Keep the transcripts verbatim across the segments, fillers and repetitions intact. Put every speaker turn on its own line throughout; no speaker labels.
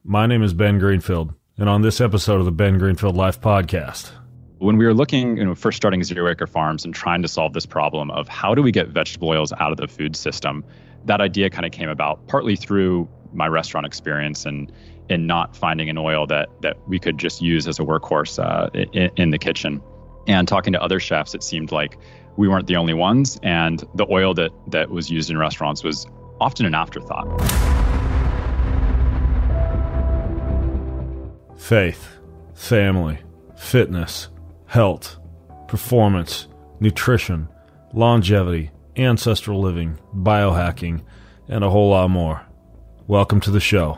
My name is Ben Greenfield, and on this episode of the Ben Greenfield Life Podcast.
When we were looking, you know, first starting Zero Acre Farms and trying to solve this problem of how do we get vegetable oils out of the food system, that idea kind of came about partly through my restaurant experience and and not finding an oil that that we could just use as a workhorse uh, in, in the kitchen. And talking to other chefs, it seemed like we weren't the only ones, and the oil that that was used in restaurants was often an afterthought.
Faith, family, fitness, health, performance, nutrition, longevity, ancestral living, biohacking, and a whole lot more. Welcome to the show.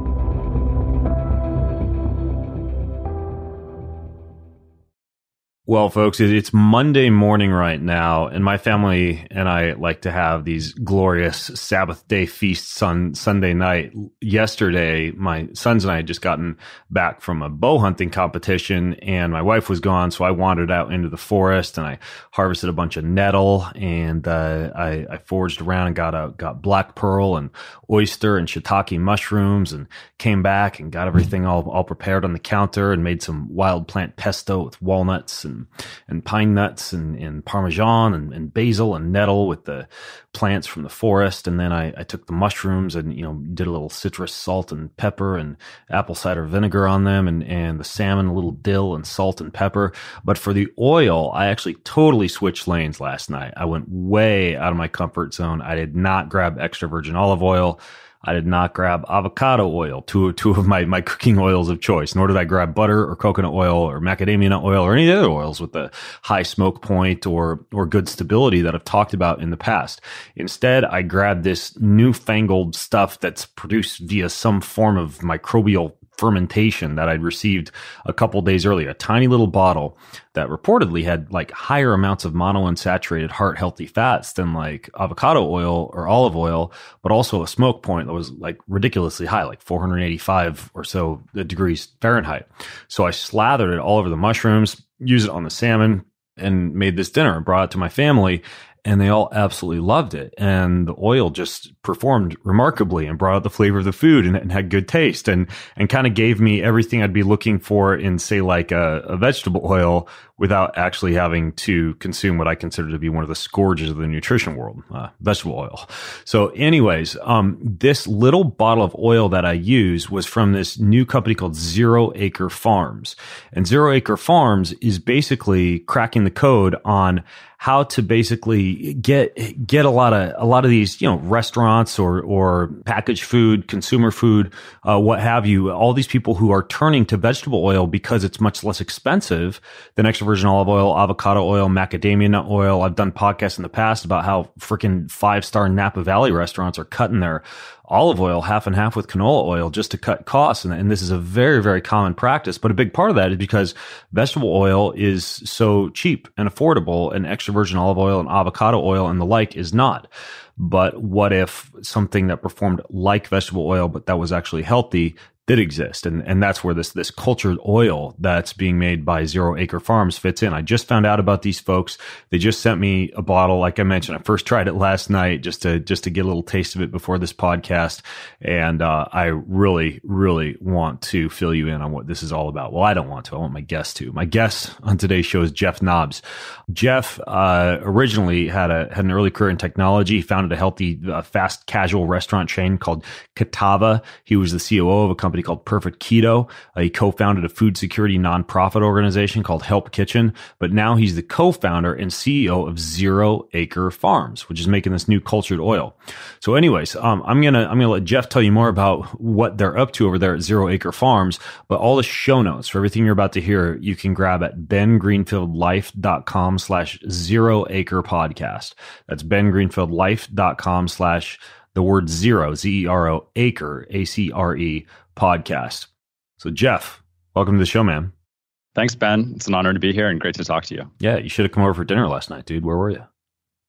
Well, folks, it's Monday morning right now, and my family and I like to have these glorious Sabbath day feasts on Sunday night. Yesterday, my sons and I had just gotten back from a bow hunting competition, and my wife was gone, so I wandered out into the forest, and I harvested a bunch of nettle, and uh, I, I foraged around and got a, got black pearl and oyster and shiitake mushrooms, and came back and got everything all, all prepared on the counter and made some wild plant pesto with walnuts and and pine nuts and, and Parmesan and, and basil and nettle with the plants from the forest. And then I, I took the mushrooms and, you know, did a little citrus salt and pepper and apple cider vinegar on them, and, and the salmon, a little dill and salt and pepper. But for the oil, I actually totally switched lanes last night. I went way out of my comfort zone. I did not grab extra virgin olive oil. I did not grab avocado oil, two, two of my, my cooking oils of choice, nor did I grab butter or coconut oil or macadamia nut oil or any of the other oils with the high smoke point or, or good stability that I've talked about in the past. Instead, I grabbed this newfangled stuff that's produced via some form of microbial fermentation that I'd received a couple days earlier, a tiny little bottle that reportedly had like higher amounts of monounsaturated heart healthy fats than like avocado oil or olive oil, but also a smoke point that was like ridiculously high, like four hundred eighty-five or so degrees Fahrenheit. So I slathered it all over the mushrooms, used it on the salmon, and made this dinner and brought it to my family. And they all absolutely loved it. And the oil just performed remarkably and brought out the flavor of the food and, and had good taste and, and kind of gave me everything I'd be looking for in, say, like a, a vegetable oil without actually having to consume what I consider to be one of the scourges of the nutrition world, uh, vegetable oil. So anyways, um, this little bottle of oil that I use was from this new company called Zero Acre Farms. And Zero Acre Farms is basically cracking the code on how to basically get get a lot of a lot of these, you know, restaurants or or packaged food, consumer food, uh, what have you. All these people who are turning to vegetable oil because it's much less expensive than extra virgin olive oil, avocado oil, macadamia nut oil. I've done podcasts in the past about how freaking five star Napa Valley restaurants are cutting their olive oil half and half with canola oil just to cut costs. And, and this is a very, very common practice. But a big part of that is because vegetable oil is so cheap and affordable, and extra virgin olive oil and avocado oil and the like is not. But what if something that performed like vegetable oil, but that was actually healthy, did exist? And and that's where this this cultured oil that's being made by Zero Acre Farms fits in. I just found out about these folks. They just sent me a bottle. Like I mentioned, I first tried it last night just to just to get a little taste of it before this podcast. And uh, I really, really want to fill you in on what this is all about. Well, I don't want to. I want my guest to. My guest on today's show is Jeff Nobbs. Jeff uh, originally had a had an early career in technology. He founded a healthy, uh, fast casual restaurant chain called Catava. He was the C O O of a company called Perfect Keto. Uh, he co-founded a food security nonprofit organization called Help Kitchen, but now he's the co-founder and C E O of Zero Acre Farms, which is making this new cultured oil. So anyways, um, I'm going to, I'm going to let Jeff tell you more about what they're up to over there at Zero Acre Farms, but all the show notes for everything you're about to hear, you can grab at bengreenfieldlife.com slash zero acre podcast. That's bengreenfieldlife.com slash the word zero, Z E R O, acre, A C R E, podcast. So Jeff, welcome to the show, man.
Thanks, Ben. It's an honor to be here and great to talk to you.
Yeah, you should have come over for dinner last night, dude. Where were you?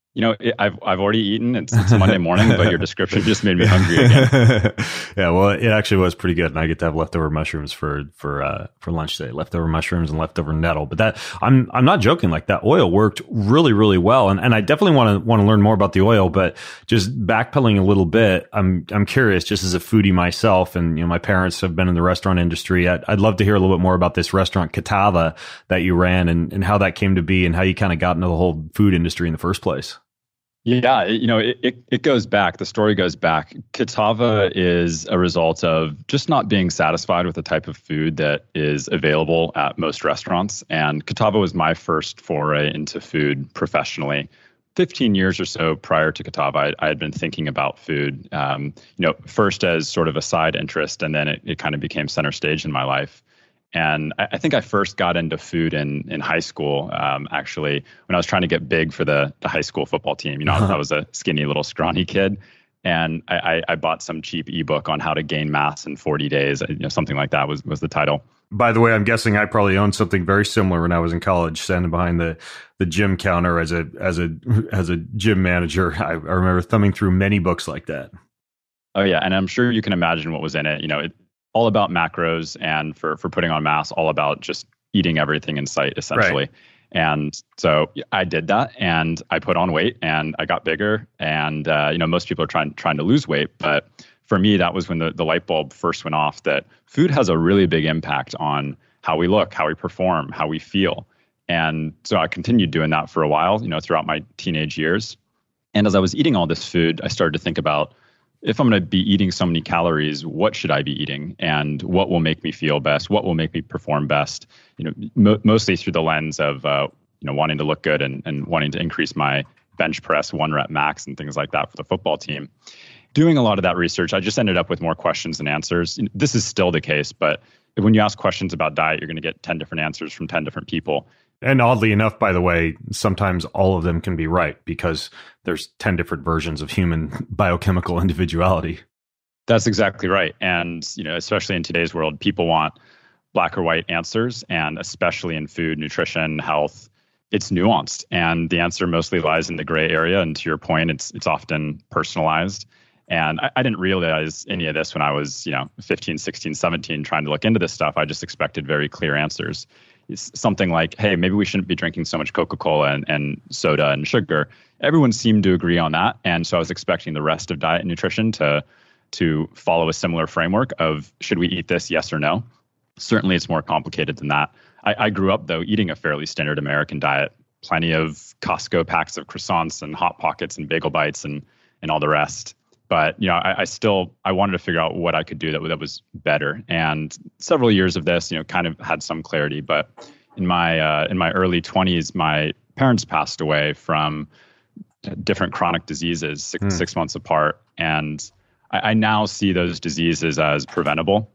You know, it, I've I've already eaten. It's, it's Monday morning, but your description just made me hungry again.
Yeah, well, it actually was pretty good, and I get to have leftover mushrooms for for uh, for lunch today. Leftover mushrooms and leftover nettle. But that I'm I'm not joking. Like that oil worked really really well, and and I definitely want to want to learn more about the oil. But just backpedaling a little bit, I'm I'm curious. Just as a foodie myself, and you know, my parents have been in the restaurant industry. I'd, I'd love to hear a little bit more about this restaurant Kitava that you ran, and and how that came to be, and how you kind of got into the whole food industry in the first place.
Yeah, you know, it, it, it goes back. The story goes back. Kitava is a result of just not being satisfied with the type of food that is available at most restaurants. And Kitava was my first foray into food professionally. fifteen years or so prior to Kitava, I, I had been thinking about food, um, you know, first as sort of a side interest, and then it, it kind of became center stage in my life. And I, I think I first got into food in in high school, um, actually, when I was trying to get big for the, the high school football team. You know, I, I was a skinny little scrawny kid, and I, I, I bought some cheap ebook on how to gain mass in forty days. You know, something like that was was the title.
By the way, I'm guessing I probably owned something very similar when I was in college, standing behind the, the gym counter as a as a as a gym manager. I, I remember thumbing through many books like that.
Oh yeah, and I'm sure you can imagine what was in it. You know, it, all about macros, and for for putting on mass, all about just eating everything in sight, essentially. Right. And so I did that, and I put on weight, and I got bigger. And uh, you know, most people are trying trying to lose weight, but for me, that was when the, the light bulb first went off that food has a really big impact on how we look, how we perform, how we feel. And so I continued doing that for a while, you know, throughout my teenage years. And as I was eating all this food, I started to think about, if I'm going to be eating so many calories, what should I be eating, and what will make me feel best? What will make me perform best? You know, mo- mostly through the lens of uh, you know, wanting to look good and, and wanting to increase my bench press one rep max and things like that for the football team. Doing a lot of that research, I just ended up with more questions than answers. This is still the case, but when you ask questions about diet, you're going to get ten different answers from ten different people.
And oddly enough, by the way, sometimes all of them can be right because there's ten different versions of human biochemical individuality.
That's exactly right. And, you know, especially in today's world, people want black or white answers, and especially in food, nutrition, health, it's nuanced. And the answer mostly lies in the gray area. And to your point, it's it's often personalized. And I, I didn't realize any of this when I was, you know, fifteen, sixteen, seventeen, trying to look into this stuff. I just expected very clear answers. It's something like, hey, maybe we shouldn't be drinking so much Coca-Cola and, and soda and sugar. Everyone seemed to agree on that. And so I was expecting the rest of diet and nutrition to, to follow a similar framework of, should we eat this, yes or no? Certainly, it's more complicated than that. I, I grew up, though, eating a fairly standard American diet. Plenty of Costco packs of croissants and Hot Pockets and Bagel Bites and, and all the rest. But, you know, I, I still, I wanted to figure out what I could do that, that was better. And several years of this, you know, kind of had some clarity. But in my uh, in my early twenties, my parents passed away from different chronic diseases six, mm. six months apart. And I, I now see those diseases as preventable.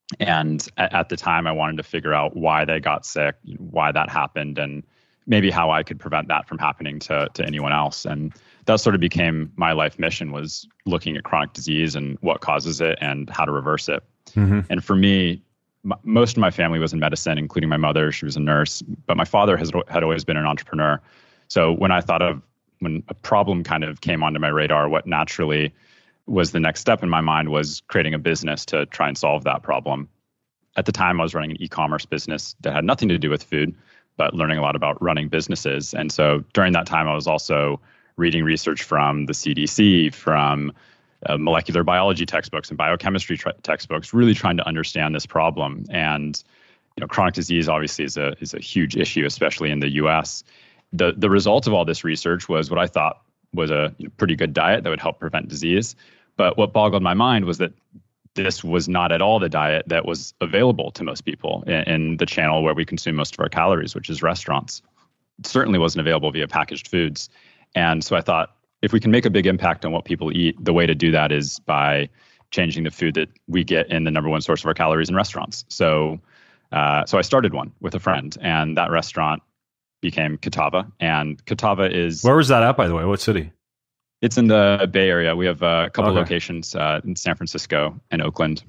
And at, at the time, I wanted to figure out why they got sick, why that happened, and maybe how I could prevent that from happening to to anyone else. And that sort of became my life mission, was looking at chronic disease and what causes it and how to reverse it. Mm-hmm. And for me, m- most of my family was in medicine, including my mother. She was a nurse, but my father has had always been an entrepreneur. So when I thought of, when a problem kind of came onto my radar, what naturally was the next step in my mind was creating a business to try and solve that problem. At the time, I was running an e-commerce business that had nothing to do with food, but learning a lot about running businesses. And so during that time, I was also reading research from the C D C, from uh, molecular biology textbooks and biochemistry tra- textbooks, really trying to understand this problem. And, you know, chronic disease obviously is a is a huge issue, especially in the U S. The the result of all this research was what I thought was a you know, pretty good diet that would help prevent disease. But what boggled my mind was that this was not at all the diet that was available to most people in, in the channel where we consume most of our calories, which is restaurants. It certainly wasn't available via packaged foods. And so I thought, if we can make a big impact on what people eat, the way to do that is by changing the food that we get in the number one source of our calories in restaurants. So uh, so I started one with a friend, and that restaurant became Kitava. And Kitava is...
Where was that at, by the way? What city?
It's in the Bay Area. We have a couple
okay.
locations uh, in San Francisco and Oakland.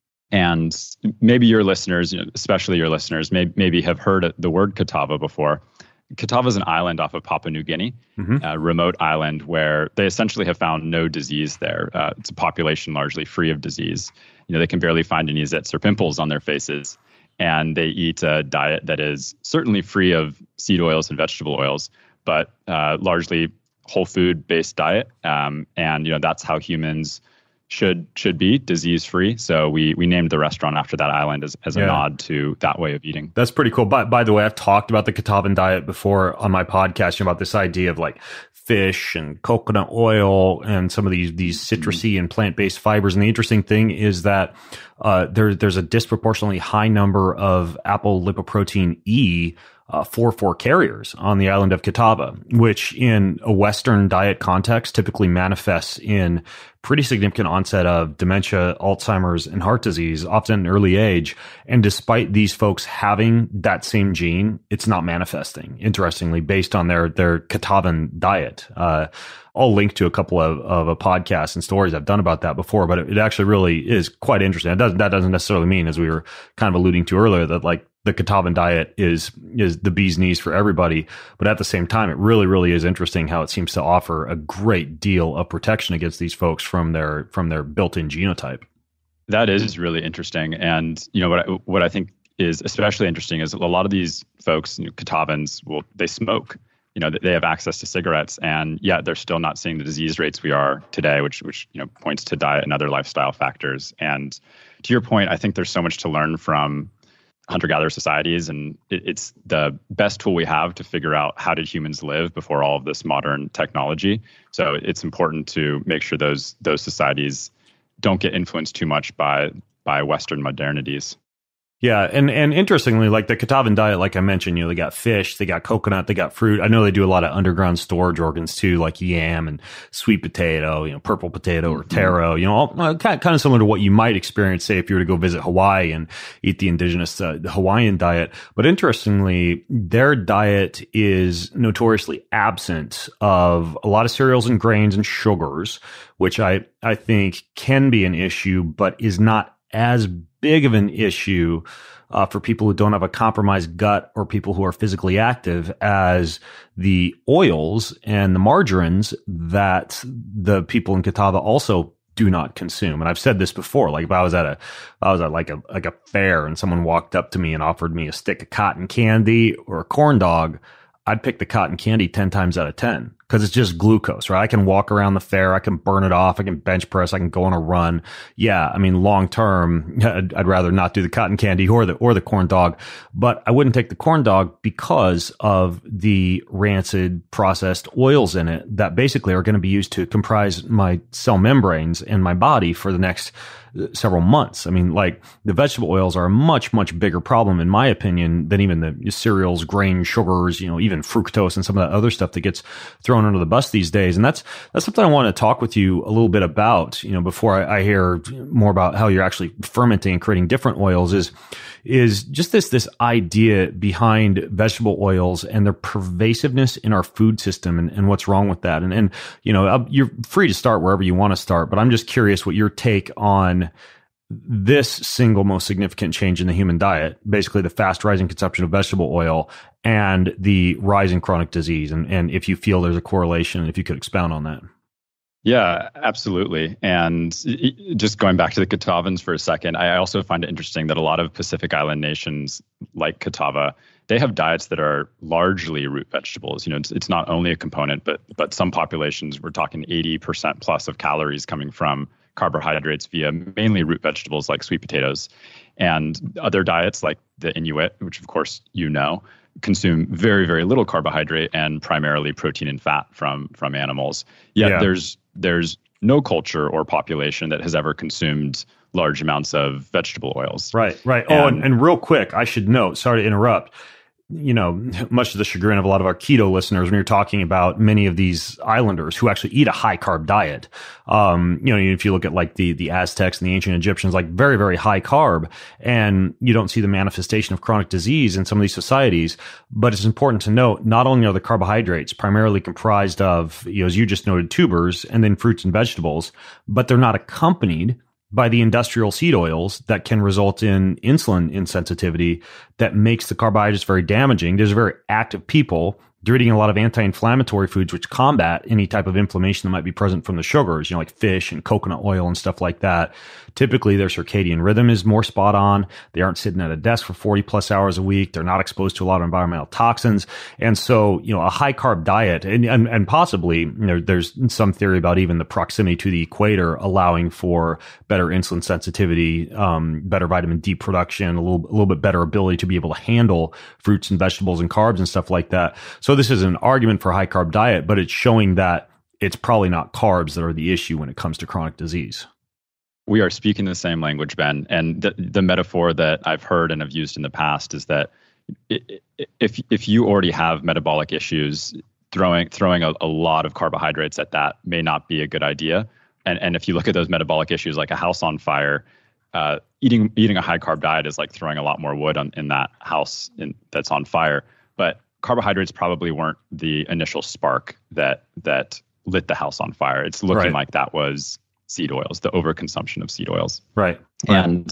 And maybe your listeners, especially your listeners, may, maybe have heard the word Kitava before. Catawba is an island off of Papua New Guinea,
Mm-hmm.
a remote island where they essentially have found no disease there. Uh, it's a population largely free of disease. You know, they can barely find any zits or pimples on their faces, and they eat a diet that is certainly free of seed oils and vegetable oils, but uh, largely whole food based diet. Um, and you know, that's how humans should should be, disease free. So we we named the restaurant after that island as, as a
Yeah.
nod to that way of eating.
That's pretty cool. By, by the way, I've talked about the Catawban diet before on my podcast, you know, about this idea of like fish and coconut oil and some of these these citrusy and plant-based fibers. And the interesting thing is that uh, there, there's a disproportionately high number of apolipoprotein E Uh, four four carriers on the island of Catawba, which in a Western diet context typically manifests in pretty significant onset of dementia, Alzheimer's, and heart disease, often in early age. And despite these folks having that same gene, it's not manifesting, interestingly, based on their, their Catawban diet. Uh, I'll link to a couple of, of a podcasts and stories I've done about that before, but it, it actually really is quite interesting. It doesn't, that doesn't necessarily mean, as we were kind of alluding to earlier, that like the Catawban diet is is the bee's knees for everybody. But at the same time, it really, really is interesting how it seems to offer a great deal of protection against these folks from their from their built-in genotype.
That is really interesting. And you know what I, what I think is especially interesting is a lot of these folks, you know, Catawbans, will they smoke. You know, they have access to cigarettes, and yet they're still not seeing the disease rates we are today, which which you know points to diet and other lifestyle factors. And to your point, I think there's so much to learn from hunter-gatherer societies, and it, it's the best tool we have to figure out how did humans live before all of this modern technology. So it's important to make sure those those societies don't get influenced too much by by Western modernities.
Yeah, and and interestingly, like the Catawban diet, like I mentioned, you know, they got fish, they got coconut, they got fruit. I know they do a lot of underground storage organs too, like yam and sweet potato, you know, purple potato or taro, you know, all, kind, kind of similar to what you might experience, say, if you were to go visit Hawaii and eat the indigenous uh, Hawaiian diet. But interestingly, their diet is notoriously absent of a lot of cereals and grains and sugars, which I, I think can be an issue, but is not as big of an issue uh, for people who don't have a compromised gut or people who are physically active as the oils and the margarines that the people in Catawba also do not consume. And I've said this before, like if I was at a, if I was at like a, like a fair and someone walked up to me and offered me a stick of cotton candy or a corn dog, I'd pick the cotton candy ten times out of ten. Because it's just glucose, right? I can walk around the fair, I can burn it off, I can bench press, I can go on a run. Yeah, I mean, long term, I'd, I'd rather not do the cotton candy or the or the corn dog, but I wouldn't take the corn dog because of the rancid processed oils in it that basically are going to be used to comprise my cell membranes in my body for the next several months. I mean, like the vegetable oils are a much, much bigger problem, in my opinion, than even the cereals, grain, sugars, you know, even fructose and some of that other stuff that gets thrown under the bus these days. And that's, that's something I want to talk with you a little bit about, you know, before I, I hear more about how you're actually fermenting and creating different oils is, is just this, this idea behind vegetable oils and their pervasiveness in our food system and, and what's wrong with that. And, and, you know, you're free to start wherever you want to start, but I'm just curious what your take on this single most significant change in the human diet, basically the fast rising consumption of vegetable oil and the rise in chronic disease. And, and if you feel there's a correlation, if you could expound on that.
Yeah, absolutely. And just going back to the Catawbans for a second, I also find it interesting that a lot of Pacific Island nations like Catawba, they have diets that are largely root vegetables. You know, it's, it's not only a component, but but some populations, we're talking eighty percent plus of calories coming from carbohydrates via mainly root vegetables like sweet potatoes. And other diets like the Inuit, which of course you know, consume very, very little carbohydrate and primarily protein and fat from from animals. Yet yeah. there's there's no culture or population that has ever consumed large amounts of vegetable oils.
Right, right. And, oh, and, and real quick, I should note, sorry to interrupt, you know, much to the chagrin of a lot of our keto listeners, when you're talking about many of these islanders who actually eat a high carb diet, um, you know, if you look at like the, the Aztecs and the ancient Egyptians, like very, very high carb, and you don't see the manifestation of chronic disease in some of these societies. But it's important to note, not only are the carbohydrates primarily comprised of, you know, as you just noted, tubers and then fruits and vegetables, but they're not accompanied by the industrial seed oils that can result in insulin insensitivity that makes the carbohydrates very damaging. There's very active people. They're eating a lot of anti-inflammatory foods which combat any type of inflammation that might be present from the sugars, you know, like fish and coconut oil and stuff like that. Typically, their circadian rhythm is more spot on. They aren't sitting at a desk for forty plus hours a week. They're not exposed to a lot of environmental toxins. And so, you know, a high carb diet and, and, and possibly, you know, there's some theory about even the proximity to the equator allowing for better insulin sensitivity, um, better vitamin D production, a little, a little bit better ability to be able to handle fruits and vegetables and carbs and stuff like that. So this is an argument for a high carb diet, but it's showing that it's probably not carbs that are the issue when it comes to chronic disease.
We are speaking the same language, Ben. And the, the metaphor that I've heard and have used in the past is that if if you already have metabolic issues, throwing throwing a, a lot of carbohydrates at that may not be a good idea. And and if you look at those metabolic issues like a house on fire, uh, eating eating a high carb diet is like throwing a lot more wood on, in that house in, that's on fire. But carbohydrates probably weren't the initial spark that that lit the house on fire. It's looking
right.
like that was seed oils, the overconsumption of seed oils.
Right.
And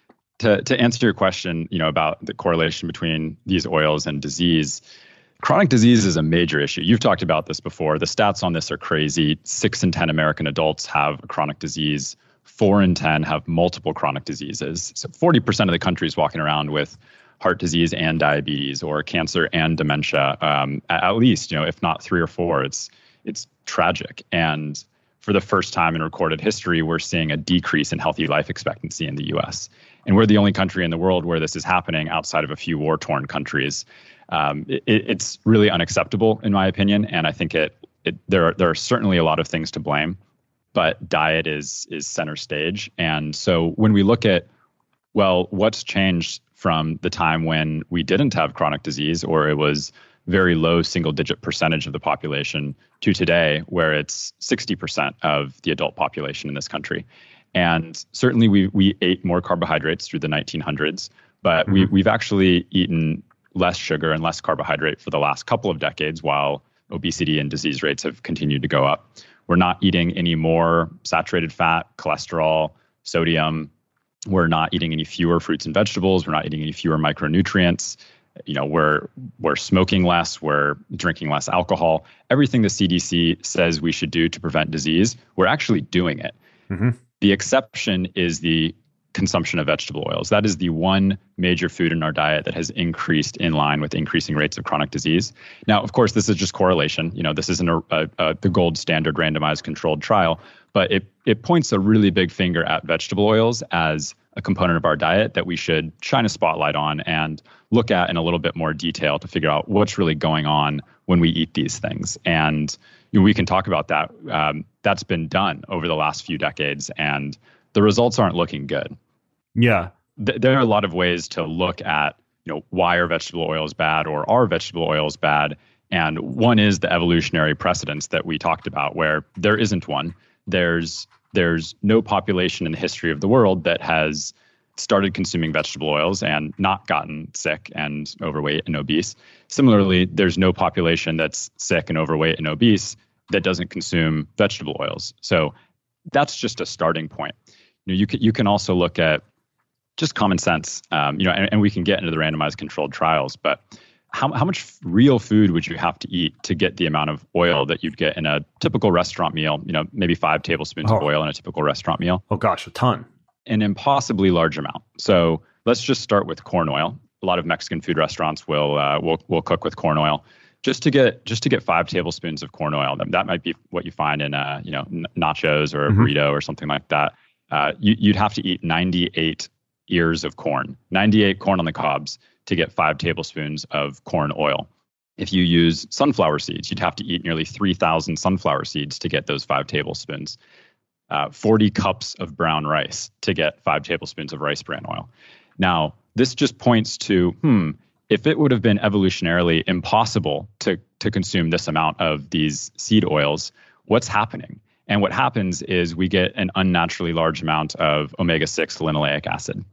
to to answer your question, you know, about the correlation between these oils and disease, chronic disease is a major issue. You've talked about this before. The stats on this are crazy. Six in ten American adults have a chronic disease. Four in ten have multiple chronic diseases. So forty percent of the country is walking around with heart disease and diabetes, or cancer and dementia, um, at least, you know, if not three or four. It's it's tragic. And for the first time in recorded history, we're seeing a decrease in healthy life expectancy in the U S. And we're the only country in the world where this is happening outside of a few war-torn countries. Um, it, it's really unacceptable, in my opinion. And I think it, it there are there are certainly a lot of things to blame, but diet is is center stage. And so when we look at, well, what's changed from the time when we didn't have chronic disease, or it was very low single digit percentage of the population, to today where it's sixty percent of the adult population in this country. And certainly we we ate more carbohydrates through the nineteen hundreds, but mm-hmm. we, we've actually eaten less sugar and less carbohydrate for the last couple of decades, while obesity and disease rates have continued to go up. We're not eating any more saturated fat, cholesterol, sodium. We're not eating any fewer fruits and vegetables. We're not eating any fewer micronutrients. You know, we're we're smoking less. We're drinking less alcohol. Everything the C D C says we should do to prevent disease, we're actually doing it. Mm-hmm. The exception is the consumption of vegetable oils. That is the one major food in our diet that has increased in line with increasing rates of chronic disease. Now, of course, this is just correlation. You know, this isn't a, a, a the gold standard randomized controlled trial, but it it points a really big finger at vegetable oils as a component of our diet that we should shine a spotlight on and look at in a little bit more detail to figure out what's really going on when we eat these things. And you know, we can talk about that. Um, that's been done over the last few decades, and the results aren't looking good.
Yeah.
Th- there are a lot of ways to look at, you know, why are vegetable oils bad, or are vegetable oils bad? And one is the evolutionary precedence that we talked about, where there isn't one. There's there's no population in the history of the world that has started consuming vegetable oils and not gotten sick and overweight and obese. Similarly, there's no population that's sick and overweight and obese that doesn't consume vegetable oils. So that's just a starting point. You know, you can you can also look at just common sense, um, you know, and, and we can get into the randomized controlled trials, but how how much real food would you have to eat to get the amount of oil that you'd get in a typical restaurant meal? You know, maybe five tablespoons oh. of oil in a typical restaurant meal.
Oh gosh, a ton.
An impossibly large amount. So let's just start with corn oil. A lot of Mexican food restaurants will uh, will will cook with corn oil. Just to get just to get five tablespoons of corn oil, that, that might be what you find in uh, you know nachos or a mm-hmm. burrito or something like that. Uh, you, you'd have to eat ninety-eight ears of corn, ninety-eight corn on the cobs to get five tablespoons of corn oil. If you use sunflower seeds, you'd have to eat nearly three thousand sunflower seeds to get those five tablespoons. Uh, forty cups of brown rice to get five tablespoons of rice bran oil. Now, this just points to, hmm, if it would have been evolutionarily impossible to, to consume this amount of these seed oils, what's happening? And what happens is we get an unnaturally large amount of omega six linoleic acid.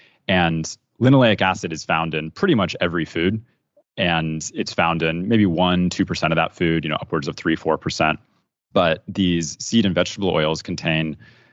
And linoleic acid is found in pretty much every food. And it's found in maybe one, two percent of that food, you know, upwards of three, four percent. But these seed and vegetable oils contain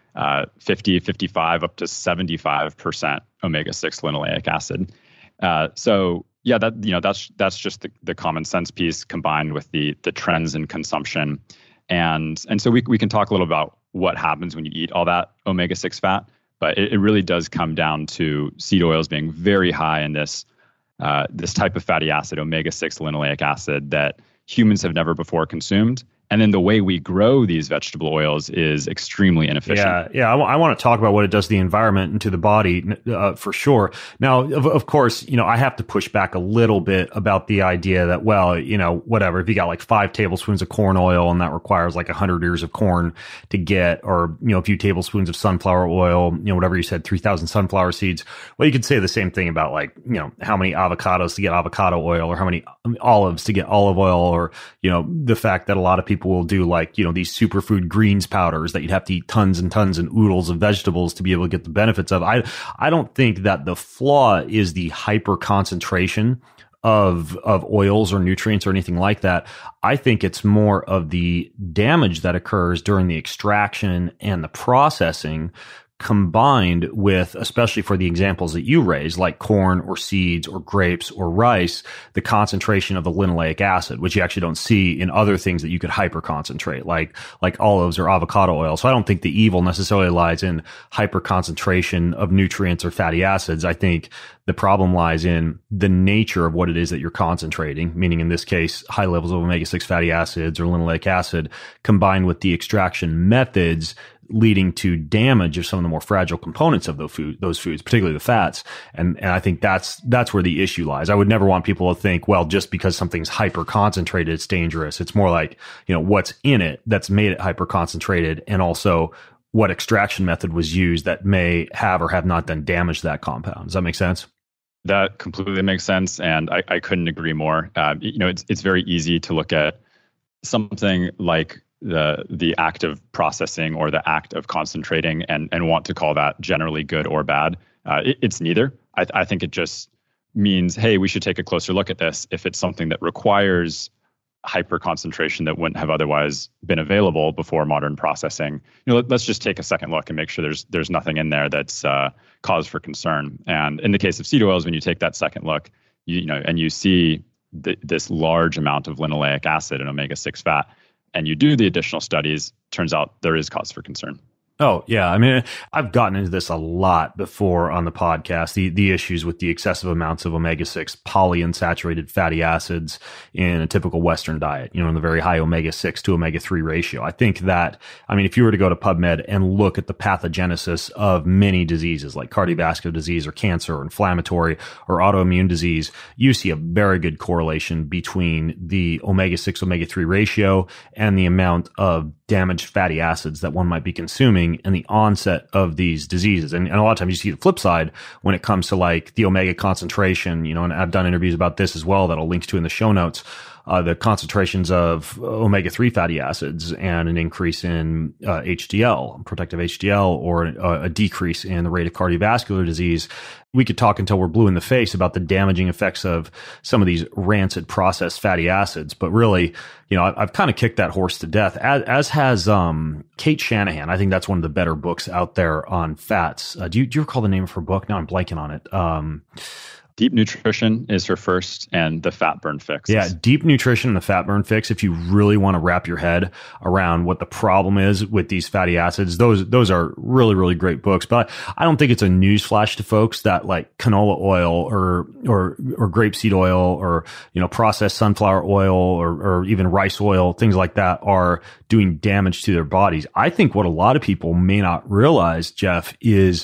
uh, fifty, fifty-five, up to seventy-five percent omega six linoleic acid. Uh, so yeah, that you know that's that's just the, the common sense piece combined with the the trends in consumption, and and so we we can talk a little about what happens when you eat all that omega six fat, but it, it really does come down to seed oils being very high in this uh, this type of fatty acid, omega six linoleic acid, that humans have never before consumed. And then the way we grow these vegetable oils is extremely inefficient.
Yeah, yeah. I, w- I want to talk about what it does to the environment and to the body uh, for sure. Now, of, of course, you know, I have to push back a little bit about the idea that, well, you know, whatever, if you got like five tablespoons of corn oil and that requires like one hundred ears of corn to get, or, you know, a few tablespoons of sunflower oil, you know, whatever you said, three thousand sunflower seeds. Well, you could say the same thing about like, you know, how many avocados to get avocado oil, or how many olives to get olive oil, or, you know, the fact that a lot of people will do like, you know, these superfood greens powders that you'd have to eat tons and tons and oodles of vegetables to be able to get the benefits of. I, I don't think that the flaw is the hyper concentration of, of oils or nutrients or anything like that. I think it's more of the damage that occurs during the extraction and the processing, combined with, especially for the examples that you raised, like corn or seeds or grapes or rice, the concentration of the linoleic acid, which you actually don't see in other things that you could hyper concentrate, like, like olives or avocado oil. So I don't think the evil necessarily lies in hyper concentration of nutrients or fatty acids. I think the problem lies in the nature of what it is that you're concentrating, meaning in this case, high levels of omega six fatty acids or linoleic acid, combined with the extraction methods leading to damage of some of the more fragile components of those food, those foods, particularly the fats. And, and I think that's, that's where the issue lies. I would never want people to think, well, just because something's hyper concentrated, it's dangerous. It's more like, you know, what's in it that's made it hyper concentrated, and also what extraction method was used that may have or have not done damage to that compound. Does that make sense?
That completely makes sense. And I, I couldn't agree more. Uh, you know, it's, it's very easy to look at something like the the act of processing or the act of concentrating and and want to call that generally good or bad. Uh, it, it's neither. I, I think it just means, hey, we should take a closer look at this if it's something that requires hyper concentration that wouldn't have otherwise been available before modern processing. You know, let, let's just take a second look and make sure there's there's nothing in there that's uh, cause for concern. And in the case of seed oils, when you take that second look, you, you know, and you see th- this large amount of linoleic acid and omega six fat, and you do the additional studies, turns out there is cause for concern.
Oh, yeah. I mean, I've gotten into this a lot before on the podcast, the, the issues with the excessive amounts of omega six polyunsaturated fatty acids in a typical Western diet, you know, in the very high omega six to omega three ratio. I think that, I mean, if you were to go to PubMed and look at the pathogenesis of many diseases like cardiovascular disease or cancer or inflammatory or autoimmune disease, you see a very good correlation between the omega six, omega three ratio and the amount of damaged fatty acids that one might be consuming and the onset of these diseases. And, and a lot of times you see the flip side when it comes to like the omega concentration, you know, and I've done interviews about this as well that I'll link to in the show notes. Uh, the concentrations of omega three fatty acids and an increase in uh, H D L, protective H D L, or a, a decrease in the rate of cardiovascular disease. We could talk until we're blue in the face about the damaging effects of some of these rancid processed fatty acids. But really, you know, I've, I've kind of kicked that horse to death, as, as has um, Kate Shanahan. I think that's one of the better books out there on fats. Uh, do you do you recall the name of her book? Now I'm blanking on it. Um,
Deep Nutrition is her first, and The Fat Burn Fix.
Yeah, Deep Nutrition and The Fat Burn Fix. If you really want to wrap your head around what the problem is with these fatty acids, those those are really, really great books. But I don't think it's a newsflash to folks that like canola oil or or or grapeseed oil or, you know, processed sunflower oil or or even rice oil, things like that, are doing damage to their bodies. I think what a lot of people may not realize, Jeff, is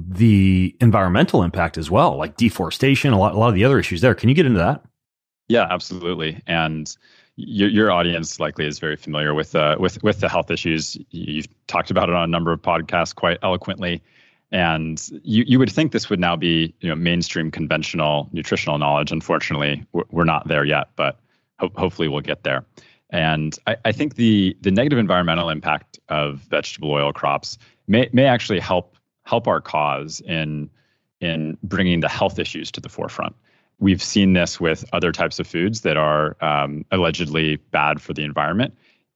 the environmental impact as well, like deforestation, a lot, a lot of the other issues there. Can you get into that?
Yeah, absolutely. And your, your audience likely is very familiar with uh, with with the health issues. You've talked about it on a number of podcasts quite eloquently. And you, you would think this would now be, you know, mainstream conventional nutritional knowledge. Unfortunately, we're, we're not there yet, but ho- hopefully we'll get there. And I, I think the the negative environmental impact of vegetable oil crops may may actually help help our cause in in bringing the health issues to the forefront. We've seen this with other types of foods that are um, allegedly bad for the environment.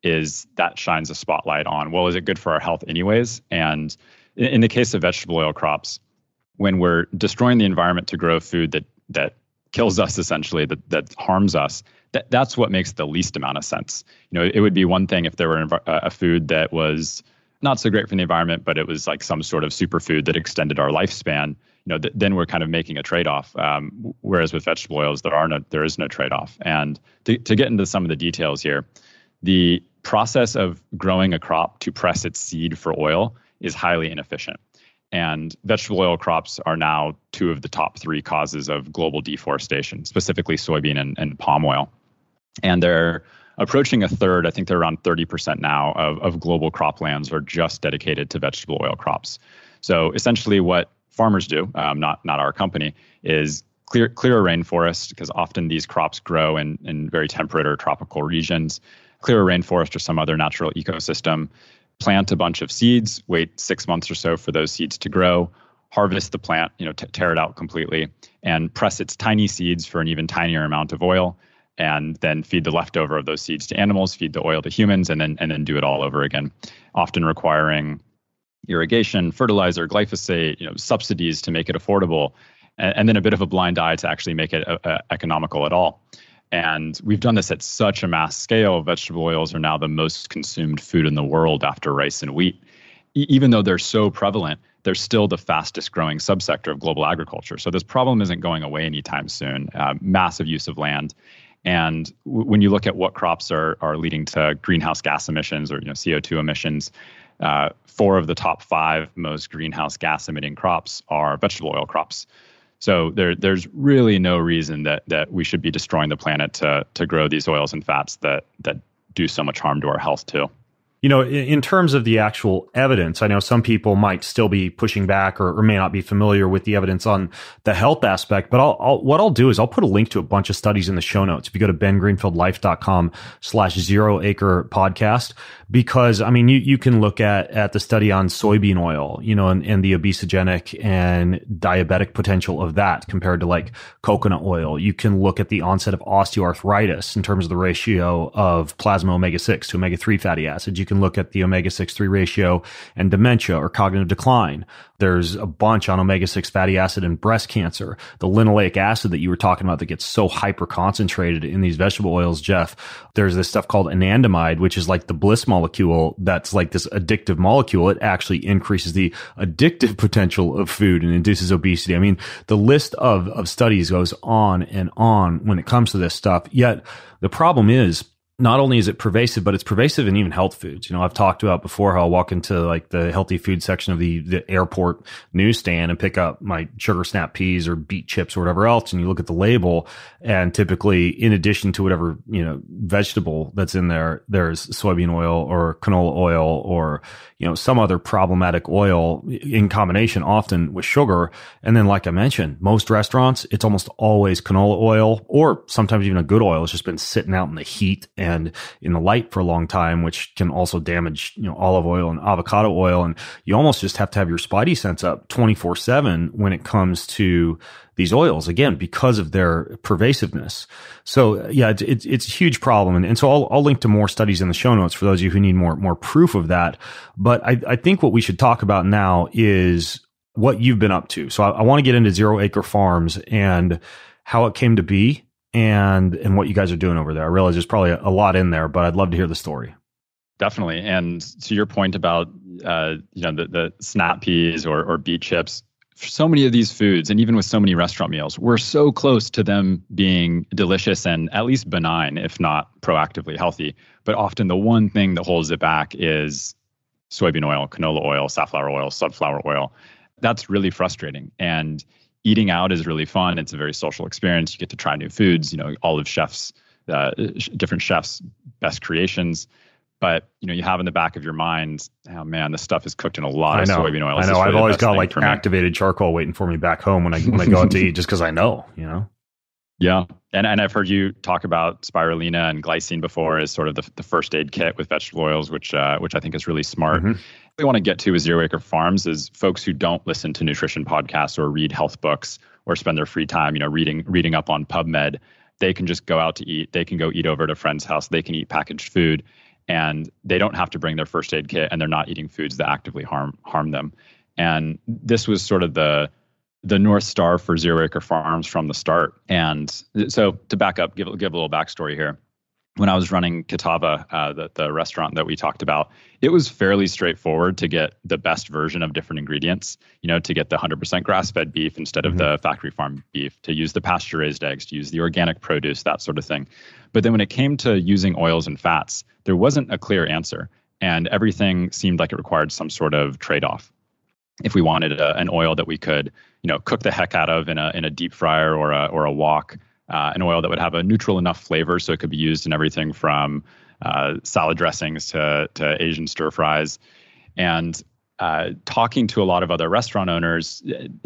is that shines a spotlight on, well, is it good for our health anyways? And in, in the case of vegetable oil crops, when we're destroying the environment to grow food that that kills us essentially, that that harms us, that, that's what makes the least amount of sense. You know, it would be one thing if there were a, a food that was not so great for the environment, but it was like some sort of superfood that extended our lifespan. You know, th- then we're kind of making a trade-off. Um, whereas with vegetable oils, there are no, there is no trade-off. And to, to get into some of the details here, the process of growing a crop to press its seed for oil is highly inefficient. And vegetable oil crops are now two of the top three causes of global deforestation, specifically soybean and, and palm oil. And they're approaching a third, I think they're around thirty percent now of, of global croplands are just dedicated to vegetable oil crops. So essentially what farmers do, um, not not our company, is clear clear a rainforest, because often these crops grow in, in very temperate or tropical regions, clear a rainforest or some other natural ecosystem, plant a bunch of seeds, wait six months or so for those seeds to grow, harvest the plant, you know, t- tear it out completely, and press its tiny seeds for an even tinier amount of oil, and then feed the leftover of those seeds to animals, feed the oil to humans, and then and then do it all over again, often requiring irrigation, fertilizer, glyphosate, you know, subsidies to make it affordable, and, and then a bit of a blind eye to actually make it uh, uh, economical at all. And we've done this at such a mass scale. Vegetable oils are now the most consumed food in the world after rice and wheat. E- even though they're so prevalent, they're still the fastest growing subsector of global agriculture. So this problem isn't going away anytime soon. Uh, massive use of land. And w- when you look at what crops are are leading to greenhouse gas emissions or you know C O two emissions, uh, four of the top five most greenhouse gas emitting crops are vegetable oil crops. So there, there's really no reason that that we should be destroying the planet to to grow these oils and fats that that do so much harm to our health too.
You know, in terms of the actual evidence, I know some people might still be pushing back or, or may not be familiar with the evidence on the health aspect, but I'll, I'll, what I'll do is I'll put a link to a bunch of studies in the show notes. If you go to ben greenfield life dot com slash zero acre podcast, because I mean, you, you can look at, at the study on soybean oil, you know, and, and the obesogenic and diabetic potential of that compared to like coconut oil. You can look at the onset of osteoarthritis in terms of the ratio of plasma omega six to omega three fatty acids. You can look at the omega six three ratio and dementia or cognitive decline. There's a bunch on omega six fatty acid and breast cancer. The linoleic acid that you were talking about that gets so hyper concentrated in these vegetable oils, Jeff. There's this stuff called anandamide, which is like the bliss molecule that's like this addictive molecule. It actually increases the addictive potential of food and induces obesity. I mean, the list of, of studies goes on and on when it comes to this stuff. Yet the problem is, not only is it pervasive, but it's pervasive in even health foods. You know, I've talked about before how I'll walk into like the healthy food section of the, the airport newsstand and pick up my sugar snap peas or beet chips or whatever else. And you look at the label, and typically in addition to whatever, you know, vegetable that's in there, there's soybean oil or canola oil or, you know, some other problematic oil in combination, often with sugar. And then, like I mentioned, most restaurants, it's almost always canola oil, or sometimes even a good oil. It's just been sitting out in the heat and in the light for a long time, which can also damage, you know, olive oil and avocado oil. And you almost just have to have your spidey sense up twenty-four seven when it comes to these oils, again, because of their pervasiveness. So yeah, it's, it's, it's a huge problem. And, and so I'll, I'll link to more studies in the show notes for those of you who need more, more proof of that. But I, I think what we should talk about now is what you've been up to. So I, I want to get into Zero Acre Farms and how it came to be and, and what you guys are doing over there. I realize there's probably a, a lot in there, but I'd love to hear the story.
Definitely. And to your point about, uh, you know, the, the snap peas or, or beet chips, for so many of these foods, and even with so many restaurant meals, we're so close to them being delicious and at least benign, if not proactively healthy. But often the one thing that holds it back is soybean oil, canola oil, safflower oil, sunflower oil. That's really frustrating. And eating out is really fun. It's a very social experience. You get to try new foods, you know, all of chefs, uh, different chefs' best creations. But, you know, you have in the back of your mind, oh man, this stuff is cooked in a lot of soybean oil.
I know. I've always got like activated charcoal waiting for me back home when I when I go out to eat, just because I know, you know.
Yeah, and and I've heard you talk about spirulina and glycine before as sort of the, the first aid kit with vegetable oils, which uh, which I think is really smart. Mm-hmm. What we want to get to with Zero Acre Farms is folks who don't listen to nutrition podcasts or read health books or spend their free time, you know, reading reading up on PubMed. They can just go out to eat. They can go eat over at a friend's house. They can eat packaged food. and they don't have to bring their first aid kit, and they're not eating foods that actively harm harm them. And this was sort of the the North Star for Zero Acre Farms from the start. And so to back up, give, give a little backstory here. When I was running Kitava, uh, the, the restaurant that we talked about, it was fairly straightforward to get the best version of different ingredients, you know, to get the one hundred percent grass-fed beef instead of mm-hmm. the factory farm beef, to use the pasture-raised eggs, to use the organic produce, that sort of thing. But then when it came to using oils and fats, there wasn't a clear answer. And everything seemed like it required some sort of trade-off. If we wanted a, an oil that we could, you know, cook the heck out of in a in a deep fryer or a or a wok, uh, an oil that would have a neutral enough flavor so it could be used in everything from uh, salad dressings to to Asian stir fries. And uh, talking to a lot of other restaurant owners,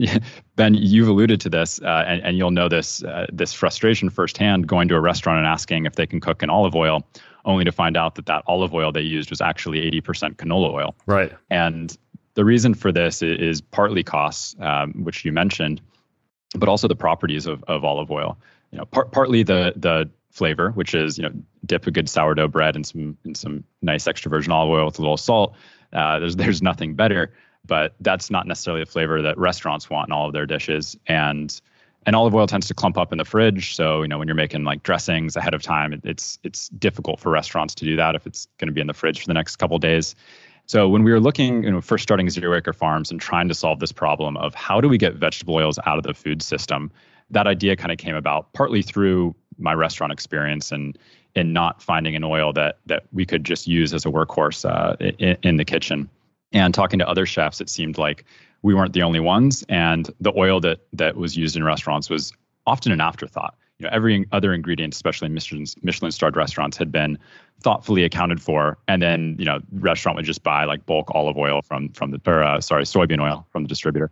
Ben, you've alluded to this, uh, and, and you'll know this uh, this frustration firsthand, going to a restaurant and asking if they can cook in olive oil, only to find out that that olive oil they used was actually eighty percent canola oil.
Right.
And the reason for this is partly costs, um, which you mentioned, but also the properties of, of olive oil. You know, par- partly the the flavor, which is, you know, dip a good sourdough bread in some in some nice extra virgin olive oil with a little salt. Uh, there's there's nothing better, but that's not necessarily the flavor that restaurants want in all of their dishes. And and olive oil tends to clump up in the fridge, so you know when you're making like dressings ahead of time, it, it's it's difficult for restaurants to do that if it's going to be in the fridge for the next couple of days. So when we were looking, you know, first starting Zero Acre Farms and trying to solve this problem of how do we get vegetable oils out of the food system, that idea kind of came about partly through my restaurant experience and and not finding an oil that that we could just use as a workhorse uh, in, in the kitchen. And talking to other chefs, it seemed like we weren't the only ones, and the oil that that was used in restaurants was often an afterthought. You know, every other ingredient, especially in Michelin Michelin starred restaurants, had been thoughtfully accounted for, and then you know, the restaurant would just buy like bulk olive oil from from the or uh, sorry, soybean oil from the distributor.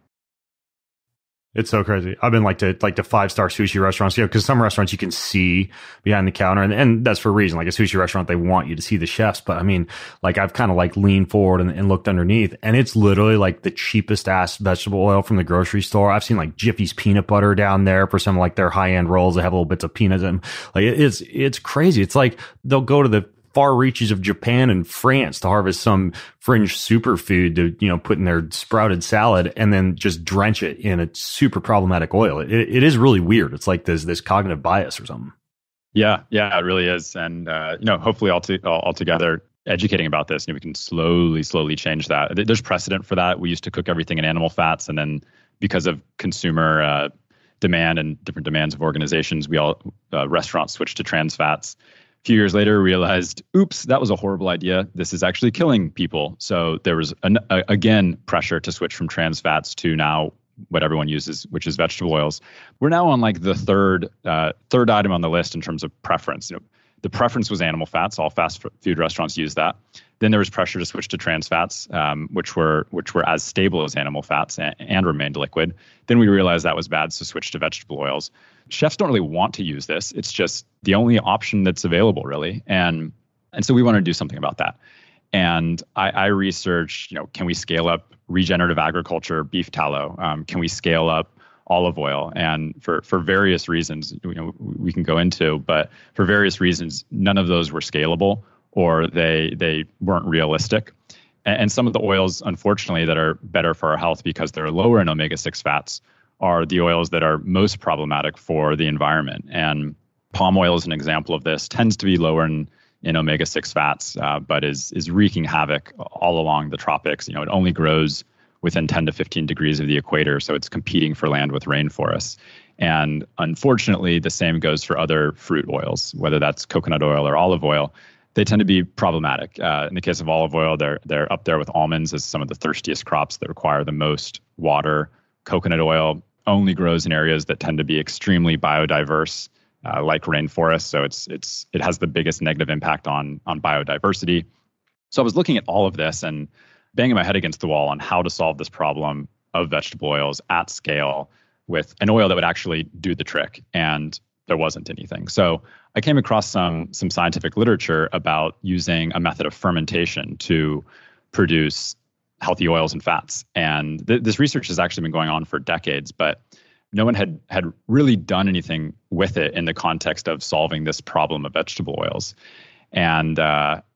It's so crazy. I've been like to like to five star sushi restaurants, you know, because some restaurants you can see behind the counter, and, and that's for a reason. Like a sushi restaurant, they want you to see the chefs. But I mean, like I've kind of like leaned forward and, and looked underneath, and it's literally like the cheapest ass vegetable oil from the grocery store. I've seen like Jiffy's peanut butter down there for some like their high end rolls that have little bits of peanuts in them. Like it, it's it's crazy. It's like they'll go to the far reaches of Japan and France to harvest some fringe superfood to, you know, put in their sprouted salad and then just drench it in a super problematic oil. It, it is really weird. It's like this this cognitive bias or something.
Yeah, yeah, it really is. And, uh, you know, hopefully all, to, all, all together educating about this, you know, we can slowly, slowly change that. There's precedent for that. We used to cook everything in animal fats, and then because of consumer uh, demand and different demands of organizations, we all uh, restaurants switched to trans fats. A few years later, realized, oops, that was a horrible idea. This is actually killing people. So there was, an, a, again, pressure to switch from trans fats to now what everyone uses, which is vegetable oils. We're now on like the third uh, third item on the list in terms of preference. You know, the preference was animal fats. All fast food restaurants use that. Then there was pressure to switch to trans fats, um, which were which were as stable as animal fats and, and remained liquid. Then we realized that was bad, so switched to vegetable oils. Chefs don't really want to use this. It's just the only option that's available, really. And and so we want to do something about that. And I, I researched, you know, can we scale up regenerative agriculture, beef tallow? Um, can we scale up olive oil? And for for various reasons, you know, we can go into, but for various reasons, none of those were scalable, or they they weren't realistic. And, and some of the oils, unfortunately, that are better for our health because they're lower in omega six fats are the oils that are most problematic for the environment. And palm oil is an example of this, tends to be lower in, in omega six fats, uh, but is is wreaking havoc all along the tropics. You know, it only grows within ten to fifteen degrees of the equator, so it's competing for land with rainforests. And unfortunately, the same goes for other fruit oils, whether that's coconut oil or olive oil. They tend to be problematic. Uh, in the case of olive oil, they're they're up there with almonds as some of the thirstiest crops that require the most water. Coconut oil only grows in areas that tend to be extremely biodiverse, uh, like rainforests. So it's it's it has the biggest negative impact on on biodiversity. So I was looking at all of this and banging my head against the wall on how to solve this problem of vegetable oils at scale with an oil that would actually do the trick. And there wasn't anything. So I came across some some scientific literature about using a method of fermentation to produce healthy oils and fats. And th- this research has actually been going on for decades, but no one had had really done anything with it in the context of solving this problem of vegetable oils. And uh,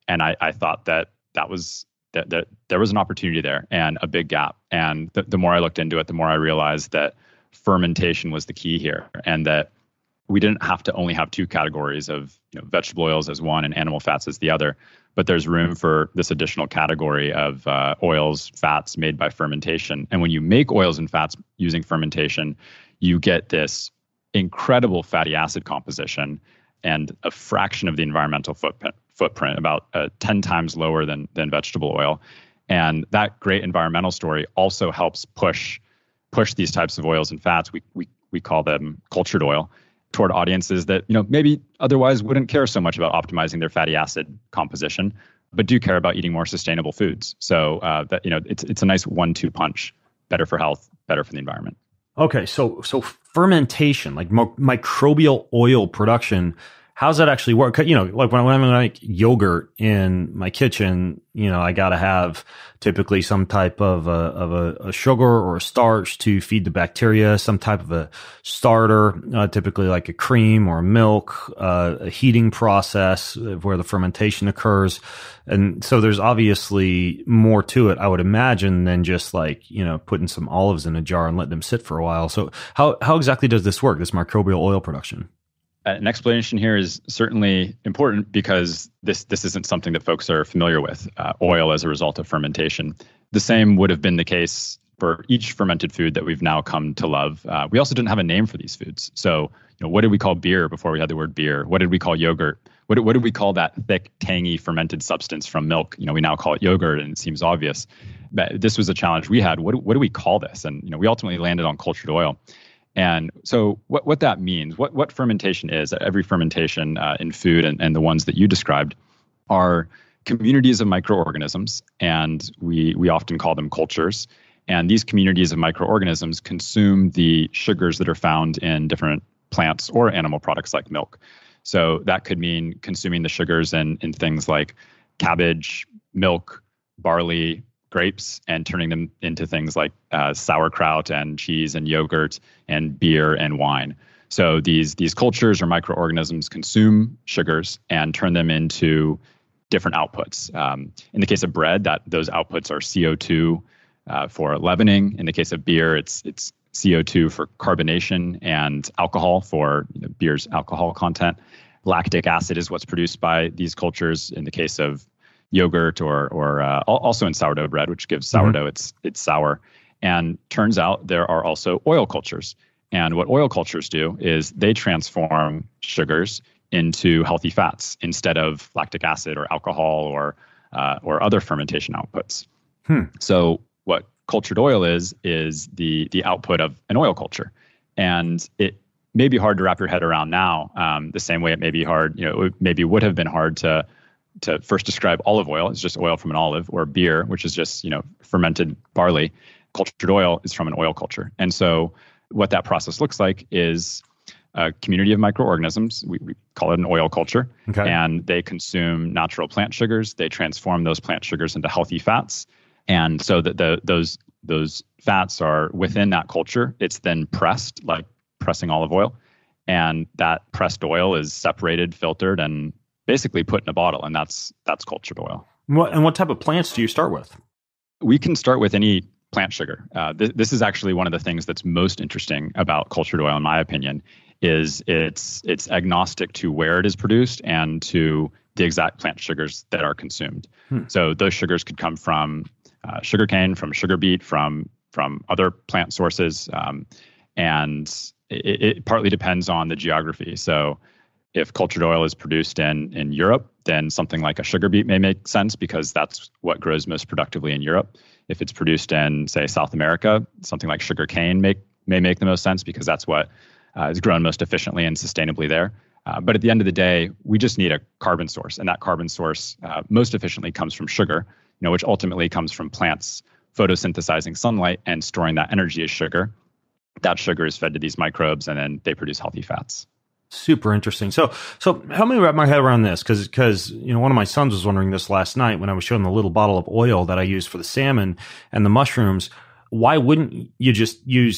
And I, I thought that that was that, that there was an opportunity there and a big gap. And the, the more I looked into it, the more I realized that fermentation was the key here, and that we didn't have to only have two categories of, you know, vegetable oils as one and animal fats as the other, but there's room for this additional category of uh, oils, fats made by fermentation. And when you make oils and fats using fermentation, you get this incredible fatty acid composition and a fraction of the environmental footprint, footprint about uh, ten times lower than, than vegetable oil. And that great environmental story also helps push push these types of oils and fats. We we we call them cultured oil, toward audiences that, you know, maybe otherwise wouldn't care so much about optimizing their fatty acid composition, but do care about eating more sustainable foods. So uh, that, you know, it's it's a nice one two punch: better for health, better for the environment.
Okay, so so fermentation, like mo- microbial oil production, how's that actually work? You know, like when, when I'm like yogurt in my kitchen, you know, I got to have typically some type of a, of a, a sugar or a starch to feed the bacteria, some type of a starter, uh, typically like a cream or milk, uh, a heating process where the fermentation occurs. And so there's obviously more to it, I would imagine, than just like, you know, putting some olives in a jar and letting them sit for a while. So how, how exactly does this work, this microbial oil production?
An explanation here is certainly important because this this isn't something that folks are familiar with, uh, oil as a result of fermentation. The same would have been the case for each fermented food that we've now come to love. Uh, we also didn't have a name for these foods. So, you know, what did we call beer before we had the word beer? What did we call yogurt? What, what did we call that thick, tangy, fermented substance from milk? You know, we now call it yogurt, and it seems obvious. But this was a challenge we had. What, what do we call this? And, you know, we ultimately landed on cultured oil. And so what, what that means, what, what fermentation is, every fermentation uh, in food and, and the ones that you described are communities of microorganisms, and we, we often call them cultures. And these communities of microorganisms consume the sugars that are found in different plants or animal products like milk. So that could mean consuming the sugars in, in things like cabbage, milk, barley, grapes, and turning them into things like uh, sauerkraut and cheese and yogurt and beer and wine. So these these cultures or microorganisms consume sugars and turn them into different outputs. Um, in the case of bread, that those outputs are C O two uh, for leavening. In the case of beer, it's it's C O two for carbonation and alcohol for, you know, beer's alcohol content. Lactic acid is what's produced by these cultures. In the case of yogurt or or uh, also in sourdough bread, which gives sourdough mm-hmm. it's it's sour. And turns out there are also oil cultures. And what oil cultures do is they transform sugars into healthy fats instead of lactic acid or alcohol or uh, or other fermentation outputs. Hmm. So what cultured oil is is the the output of an oil culture, and it may be hard to wrap your head around now. Um, the same way it may be hard, you know, it maybe would have been hard to. to first describe olive oil as just oil from an olive, or beer, which is just, you know, fermented barley. Cultured oil is from an oil culture. And so what that process looks like is a community of microorganisms. We, we call it an oil culture. Okay. And they consume natural plant sugars. They transform those plant sugars into healthy fats. And so that the those those fats are within that culture. It's then pressed, like pressing olive oil. And that pressed oil is separated, filtered, and basically put in a bottle, and that's that's cultured oil.
What and what type of plants do you start with?
We can start with any plant sugar. Uh, th- this is actually one of the things that's most interesting about cultured oil, in my opinion, is it's it's agnostic to where it is produced and to the exact plant sugars that are consumed. Hmm. So those sugars could come from uh, sugarcane, from sugar beet, from from other plant sources, um, and it, it partly depends on the geography. So if cultured oil is produced in, in Europe, then something like a sugar beet may make sense because that's what grows most productively in Europe. If it's produced in, say, South America, something like sugar cane may, may make the most sense because that's what uh, is grown most efficiently and sustainably there. Uh, but at the end of the day, we just need a carbon source, and that carbon source uh, most efficiently comes from sugar, you know, which ultimately comes from plants photosynthesizing sunlight and storing that energy as sugar. That sugar is fed to these microbes, and then they produce healthy fats.
Super interesting. So, so help me wrap my head around this, because, because you know, one of my sons was wondering this last night when I was showing the little bottle of oil that I use for the salmon and the mushrooms. Why wouldn't you just use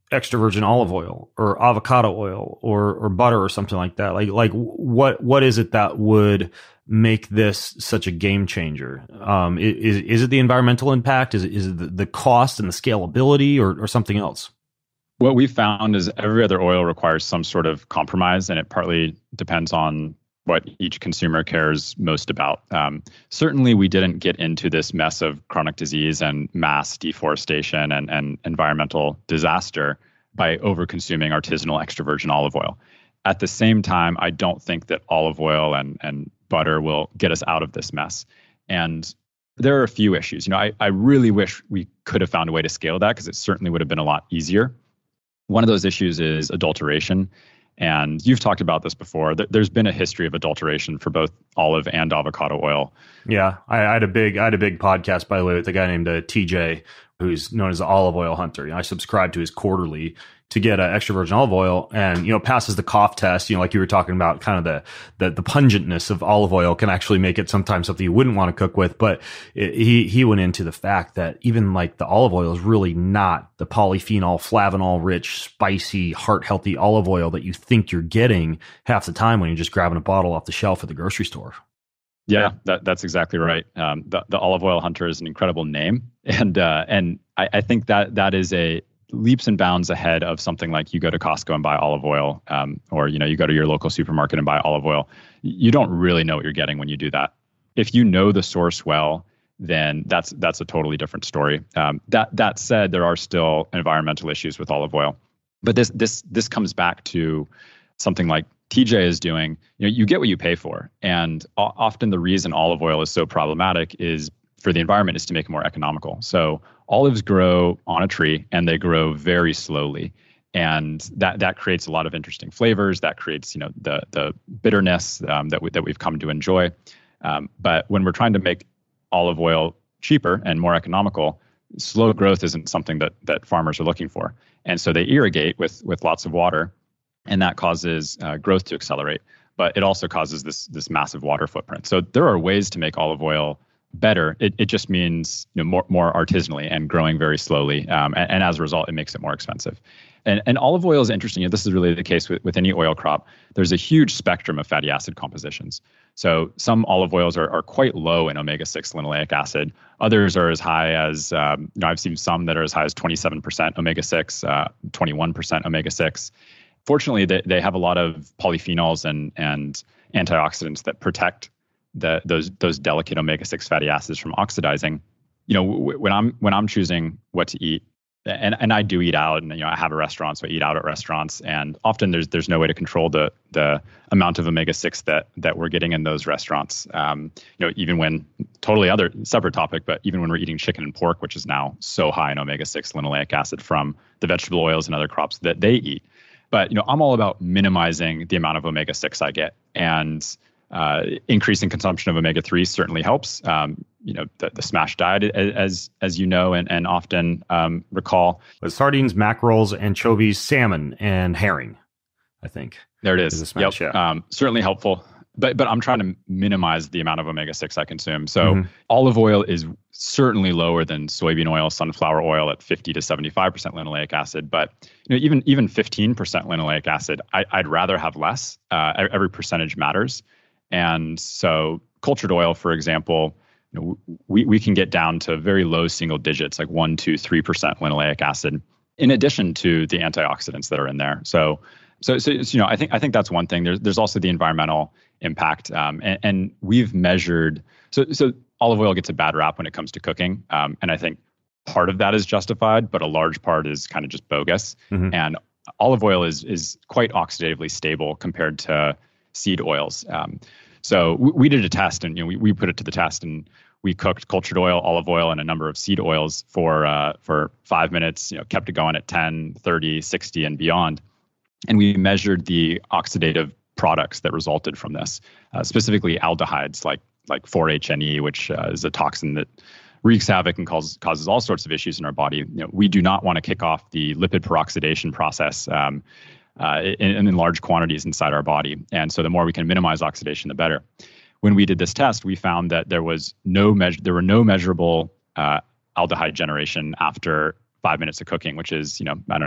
extra virgin olive oil or avocado oil or or butter or something like that? Like like what what is it that would make this such a game changer? Um, is is it the environmental impact? Is it, is it the, the cost and the scalability, or or something else?
What we found is every other oil requires some sort of compromise, and it partly depends on what each consumer cares most about. Um, certainly, we didn't get into this mess of chronic disease and mass deforestation and, and environmental disaster by over-consuming artisanal extra virgin olive oil. At the same time, I don't think that olive oil and, and butter will get us out of this mess. And there are a few issues. You know, I, I really wish we could have found a way to scale that, because it certainly would have been a lot easier. One of those issues is adulteration. And you've talked about this before. There's been a history of adulteration for both olive and avocado oil.
Yeah, I, I had a big, I had a big podcast, by the way, with a guy named uh, T J, who's known as the olive oil hunter. You know, I subscribe to his quarterly to get uh, extra virgin olive oil, and you know, passes the cough test. You know, like you were talking about, kind of the the, the pungentness of olive oil can actually make it sometimes something you wouldn't want to cook with. But it, he he went into the fact that even like the olive oil is really not the polyphenol, flavanol rich, spicy, heart healthy olive oil that you think you're getting half the time when you're just grabbing a bottle off the shelf at the grocery store.
Yeah, that, that's exactly right. Um, the, the olive oil hunter is an incredible name, and uh, and I, I think that that is a leaps and bounds ahead of something like you go to Costco and buy olive oil, um, or you know you go to your local supermarket and buy olive oil. You don't really know what you're getting when you do that. If you know the source well, then that's that's a totally different story. Um, that that said, there are still environmental issues with olive oil, but this this this comes back to something like T J is doing. You know, you get what you pay for, and o- often the reason olive oil is so problematic is for the environment is to make it more economical. So olives grow on a tree, and they grow very slowly, and that that creates a lot of interesting flavors. That creates, you know, the the bitterness um, that we, that we've come to enjoy. Um, but when we're trying to make olive oil cheaper and more economical, slow growth isn't something that that farmers are looking for, and so they irrigate with with lots of water, and that causes uh, growth to accelerate. But it also causes this this massive water footprint. So there are ways to make olive oil better. It it just means, you know, more more artisanally and growing very slowly, um, and, and as a result, it makes it more expensive. And and olive oil is interesting. You know, this is really the case with, with any oil crop. There's a huge spectrum of fatty acid compositions. So some olive oils are, are quite low in omega six linoleic acid. Others are as high as, um, you know, I've seen some that are as high as twenty-seven percent omega six, uh, twenty-one percent omega six. Fortunately, they, they have a lot of polyphenols and and antioxidants that protect the those those delicate omega six fatty acids from oxidizing. You know, w- when I'm when I'm choosing what to eat, and and I do eat out, and you know, I have a restaurant, so I eat out at restaurants, and often there's there's no way to control the the amount of omega six that that we're getting in those restaurants. Um, you know, even when totally other separate topic, but even when we're eating chicken and pork, which is now so high in omega six linoleic acid from the vegetable oils and other crops that they eat. But you know, I'm all about minimizing the amount of omega six I get, and uh, increasing consumption of omega three certainly helps. Um, you know, the, the SMASH diet, as as you know, and and often um, recall,
with sardines, mackerels, anchovies, salmon, and herring. I think
there it is.
is SMASH,
yep.
yeah.
Um, certainly helpful. But but I'm trying to minimize the amount of omega six I consume. So
Mm-hmm.
olive oil is certainly lower than soybean oil, sunflower oil at fifty to seventy-five percent linoleic acid. But you know, even even fifteen percent linoleic acid, I, I'd rather have less. Uh, every percentage matters. And so cultured oil, for example, you know, we, we can get down to very low single digits, like one, two, three percent linoleic acid, in addition to the antioxidants that are in there. So so so you know, I think I think that's one thing. There's there's also the environmental impact, um, and, and we've measured. So so olive oil gets a bad rap when it comes to cooking, um, and I think part of that is justified, but a large part is kind of just bogus.
Mm-hmm.
And olive oil is is quite oxidatively stable compared to seed oils. Um, so we, we did a test, and you know we we put it to the test, and we cooked cultured oil, olive oil, and a number of seed oils for uh, for five minutes. You know, kept it going at ten, thirty, sixty, and beyond. And we measured the oxidative products that resulted from this, uh, specifically aldehydes like like four H N E, which uh, is a toxin that wreaks havoc and causes causes all sorts of issues in our body. You know, we do not want to kick off the lipid peroxidation process um, uh, in, in large quantities inside our body, and so the more we can minimize oxidation, the better. When we did this test, we found that there was no measure, there were no measurable uh, aldehyde generation after five minutes of cooking, which is, you know, I don't know, you,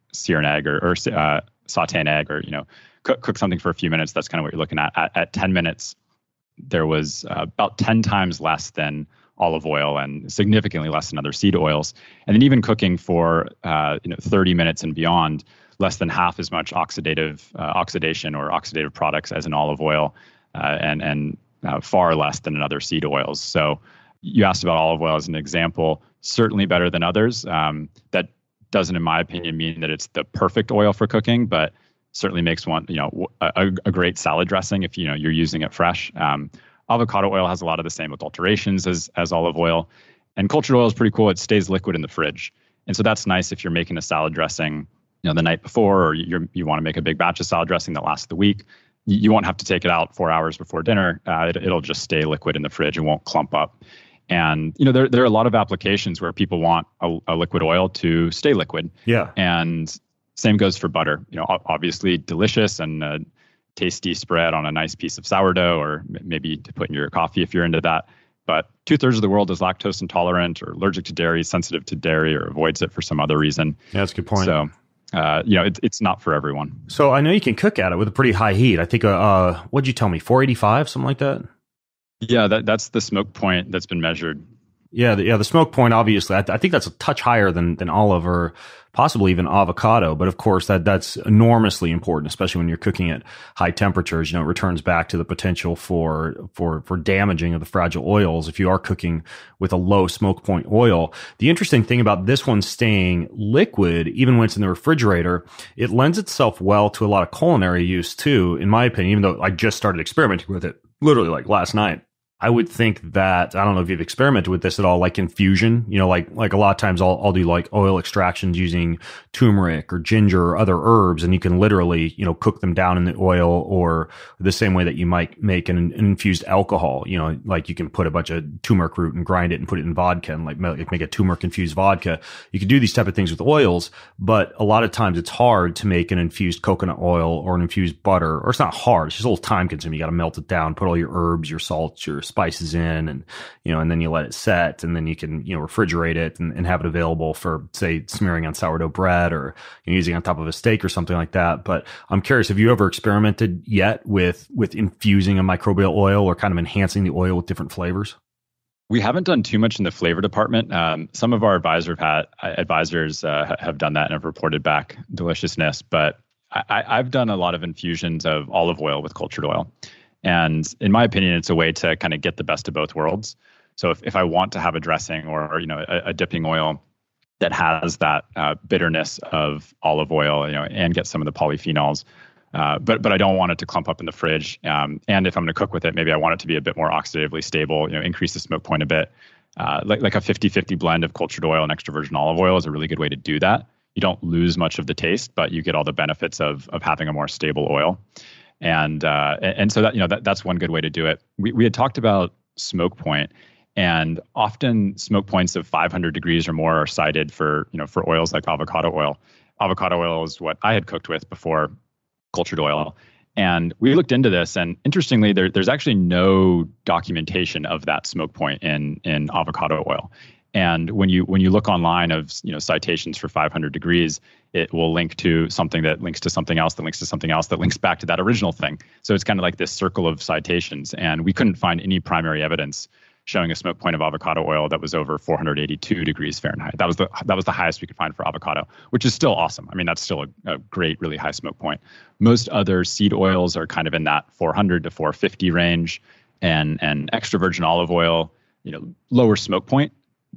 sear an egg or, or uh, saute an egg or, you know, cook, cook something for a few minutes, that's kind of what you're looking at. At, at ten minutes, there was uh, about ten times less than olive oil and significantly less than other seed oils. And then even cooking for uh, you know thirty minutes and beyond, less than half as much oxidative uh, oxidation or oxidative products as an olive oil, uh, and and uh, far less than in other seed oils. So you asked about olive oil as an example. Certainly better than others. Um, that doesn't, in my opinion, mean that it's the perfect oil for cooking, but certainly makes one, you know, a, a great salad dressing if you know you're using it fresh. Um, avocado oil has a lot of the same adulterations as as olive oil, and cultured oil is pretty cool. It stays liquid in the fridge, and so that's nice if you're making a salad dressing, you know, the night before, or you you want to make a big batch of salad dressing that lasts the week. You, you won't have to take it out four hours before dinner. Uh, it, it'll just stay liquid in the fridge and won't clump up. And you know, there there are a lot of applications where people want a, a liquid oil to stay liquid.
Yeah,
and same goes for butter. You know, obviously delicious and a tasty spread on a nice piece of sourdough, or maybe to put in your coffee if you're into that. But two thirds of the world is lactose intolerant or allergic to dairy, sensitive to dairy, or avoids it for some other reason.
Yeah, that's a good point.
So, uh, you know, it, it's not for everyone.
So I know you can cook at it with a pretty high heat. I think, uh, uh what'd you tell me, four eighty-five, something like that?
Yeah, that, that's the smoke point that's been measured.
Yeah, the, yeah, the smoke point, obviously, I, th- I think that's a touch higher than than olive or possibly even avocado. But of course, that that's enormously important, especially when you're cooking at high temperatures. You know, it returns back to the potential for for for damaging of the fragile oils if you are cooking with a low smoke point oil. The interesting thing about this one staying liquid, even when it's in the refrigerator, it lends itself well to a lot of culinary use too, in my opinion. Even though I just started experimenting with it literally like last night. I would think that, I don't know if you've experimented with this at all, like infusion, you know, like, like a lot of times I'll, I'll do like oil extractions using turmeric or ginger or other herbs, and you can literally, you know, cook them down in the oil, or the same way that you might make an, an infused alcohol, you know, like you can put a bunch of turmeric root and grind it and put it in vodka and like make, make a turmeric infused vodka. You can do these type of things with oils, but a lot of times it's hard to make an infused coconut oil or an infused butter, or it's not hard. It's just a little time consuming. You got to melt it down, put all your herbs, your salts, your spices in, and you know, and then you let it set, and then you can, you know, refrigerate it and, and have it available for, say, smearing on sourdough bread, or you know, using on top of a steak or something like that. But I'm curious, have you ever experimented yet with with infusing a microbial oil or kind of enhancing the oil with different flavors?
We haven't done too much in the flavor department. Um, some of our advisor had, advisors uh, have done that and have reported back deliciousness, but I, I've done a lot of infusions of olive oil with cultured oil. And in my opinion, it's a way to kind of get the best of both worlds. So if, if I want to have a dressing or, you know, a, a dipping oil that has that uh, bitterness of olive oil, you know, and get some of the polyphenols, uh, but but I don't want it to clump up in the fridge. Um, and if I'm going to cook with it, maybe I want it to be a bit more oxidatively stable, you know, increase the smoke point a bit. Uh, like, like a fifty-fifty blend of cultured oil and extra virgin olive oil is a really good way to do that. You don't lose much of the taste, but you get all the benefits of of having a more stable oil. And uh, and so that, you know, that that's one good way to do it. We we had talked about smoke point, and often smoke points of five hundred degrees or more are cited for, you know, for oils like avocado oil. Avocado oil is what I had cooked with before cultured oil, and we looked into this. And interestingly, there there's actually no documentation of that smoke point in in avocado oil. And when you when you look online of, you know, citations for five hundred degrees, it will link to something that links to something else that links to something else that links back to that original thing. So it's kind of like this circle of citations. And we couldn't find any primary evidence showing a smoke point of avocado oil that was over four hundred eighty-two degrees Fahrenheit. That was the that was the highest we could find for avocado, which is still awesome. I mean, that's still a, a great, really high smoke point. Most other seed oils are kind of in that four hundred to four fifty range, and and extra virgin olive oil, you know, lower smoke point,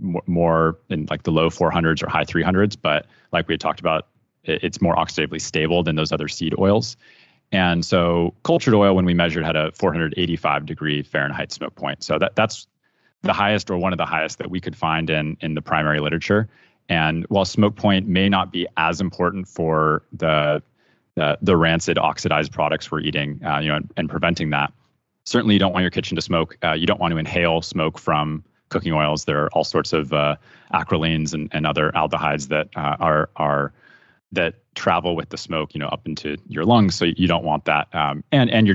more in like the low four hundreds or high three hundreds. But like we had talked about, it's more oxidatively stable than those other seed oils. And so cultured oil, when we measured, had a four hundred eighty-five degree Fahrenheit smoke point. So that that's the highest, or one of the highest, that we could find in in the primary literature. And while smoke point may not be as important for the the, the rancid oxidized products we're eating, uh, you know, and, and preventing that, certainly you don't want your kitchen to smoke. Uh, you don't want to inhale smoke from cooking oils. There are all sorts of uh, acrylenes and, and other aldehydes that uh, are are that travel with the smoke, you know, up into your lungs. So you don't want that. Um, and and you're just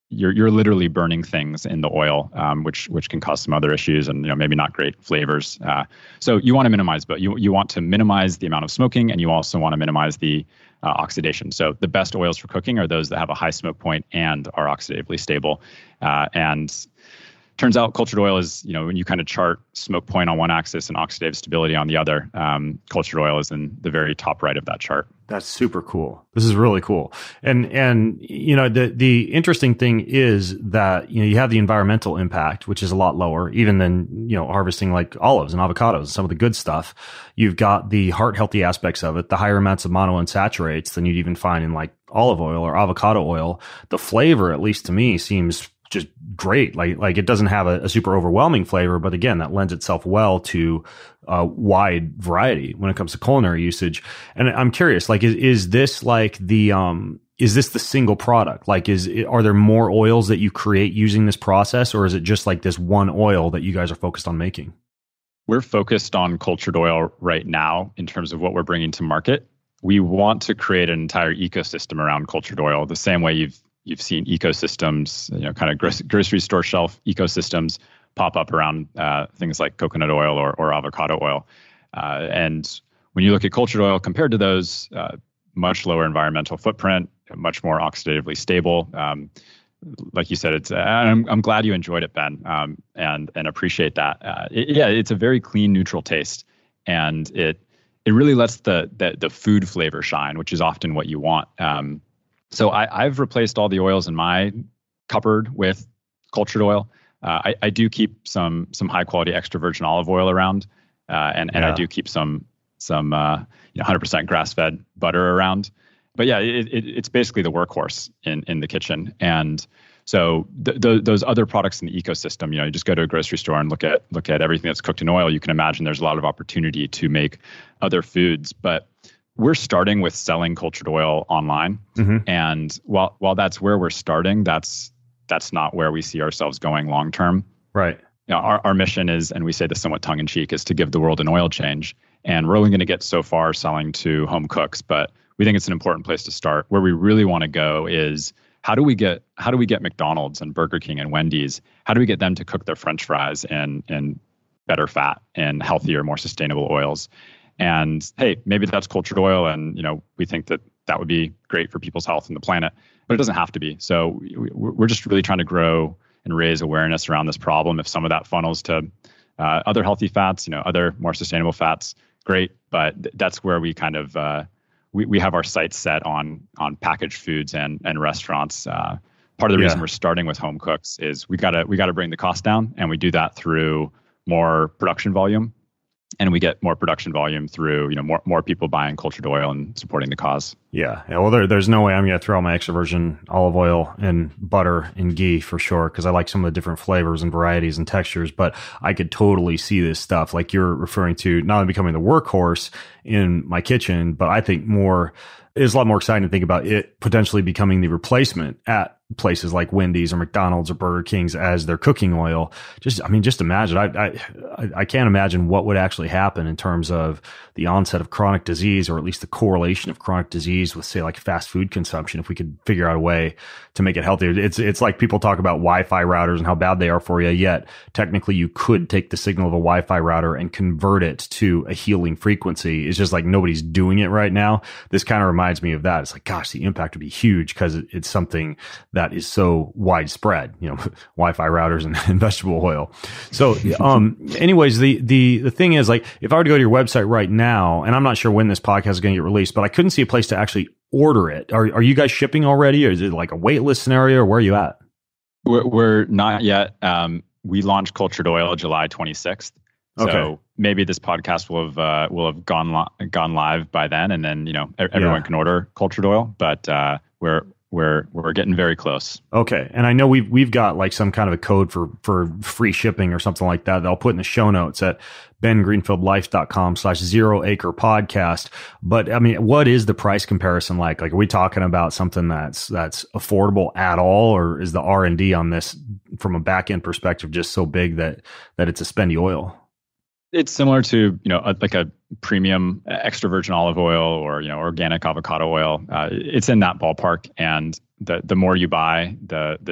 you're you're literally burning things in the oil, um, which which can cause some other issues and you know maybe not great flavors. Uh, so you want to minimize, but you you want to minimize the amount of smoking, and you also want to minimize the uh, oxidation. So the best oils for cooking are those that have a high smoke point and are oxidatively stable. Uh, and turns out cultured oil is, you know, when you kind of chart smoke point on one axis and oxidative stability on the other, um, cultured oil is in the very top right of that chart.
That's super cool. This is really cool. And, and, you know, the, the interesting thing is that, you know, you have the environmental impact, which is a lot lower, even than, you know, harvesting like olives and avocados and some of the good stuff. You've got the heart healthy aspects of it, the higher amounts of monounsaturates than you'd even find in like olive oil or avocado oil. The flavor, at least to me, seems just great. Like, like it doesn't have a, a super overwhelming flavor, but again, that lends itself well to a wide variety when it comes to culinary usage. And I'm curious, like, is, is this like the, um, is this the single product? Like, is, are there more oils that you create using this process, or is it just like this one oil that you guys are focused on making?
We're focused on cultured oil right now in terms of what we're bringing to market. We want to create an entire ecosystem around cultured oil, the same way you've You've seen ecosystems, you know, kind of grocery store shelf ecosystems pop up around uh, things like coconut oil or, or avocado oil. Uh, and when you look at cultured oil compared to those, uh, much lower environmental footprint, much more oxidatively stable. Um, like you said, it's. I'm, I'm glad you enjoyed it, Ben, um, and and appreciate that. Uh, it, yeah, it's a very clean, neutral taste, and it it really lets the the, the food flavor shine, which is often what you want. Um, So I, I've replaced all the oils in my cupboard with cultured oil. Uh, I, I do keep some some high quality extra virgin olive oil around, uh, and and yeah. I do keep some some uh, you know one hundred percent grass fed butter around. But yeah, it, it, it's basically the workhorse in in the kitchen. And so th- th- those other products in the ecosystem, you know, you just go to a grocery store and look at look at everything that's cooked in oil. You can imagine there's a lot of opportunity to make other foods, but we're starting with selling cultured oil online. Mm-hmm. And while while that's where we're starting, that's that's not where we see ourselves going long term.
Right.
You know, our, our mission is, and we say this somewhat tongue in cheek, is to give the world an oil change. And we're only going to get so far selling to home cooks, but we think it's an important place to start. Where we really want to go is how do we get how do we get McDonald's and Burger King and Wendy's? How do we get them to cook their French fries in in better fat and healthier, more sustainable oils? And hey, maybe that's cultured oil, and you know we think that that would be great for people's health and the planet, but it doesn't have to be. So we, we're just really trying to grow and raise awareness around this problem. If some of that funnels to uh, other healthy fats, you know, other more sustainable fats, great. But th- that's where we kind of uh, we we have our sights set on on packaged foods and and restaurants. Uh, part of the yeah. reason we're starting with home cooks is we gotta we gotta bring the cost down, and we do that through more production volume. And we get more production volume through, you know, more more people buying cultured oil and supporting the cause.
Yeah. yeah well, there, there's no way I'm going to throw my extra virgin olive oil and butter and ghee for sure, because I like some of the different flavors and varieties and textures. But I could totally see this stuff, like you're referring to, not only becoming the workhorse in my kitchen, but I think more is a lot more exciting to think about it potentially becoming the replacement at places like Wendy's or McDonald's or Burger King's as their cooking oil. Just, I mean, just imagine, I, I, I can't imagine what would actually happen in terms of the onset of chronic disease, or at least the correlation of chronic disease with, say, like fast food consumption, if we could figure out a way to make it healthier. It's, it's like people talk about Wi-Fi routers and how bad they are for you, yet technically you could take the signal of a Wi-Fi router and convert it to a healing frequency. It's just like nobody's doing it right now. This kind of reminds me of that. It's like, gosh, the impact would be huge because it, it's something that is so widespread, you know, Wi-Fi routers and, and vegetable oil. So, um, anyways, the, the, the thing is, like, if I were to go to your website right now, and I'm not sure when this podcast is going to get released, but I couldn't see a place to actually order it. Are, are you guys shipping already, or is it like a wait list scenario, or where are you at?
We're, we're not yet. Um, we launched cultured oil July twenty-sixth. So okay. maybe this podcast will have, uh, will have gone, li- gone live by then. And then, you know, everyone yeah. can order cultured oil, but, uh, we're, We're we're getting very close.
Okay, and I know we've we've got like some kind of a code for for free shipping or something like that that I'll put in the show notes at ben greenfield life dot com slash zero acre podcast. But I mean, what is the price comparison like? Like, are we talking about something that's that's affordable at all, or is the R and D on this from a back end perspective just so big that that it's a spendy oil?
It's similar to, you know, a, like a premium extra virgin olive oil or, you know, organic avocado oil. Uh, it's in that ballpark. And the the more you buy, the the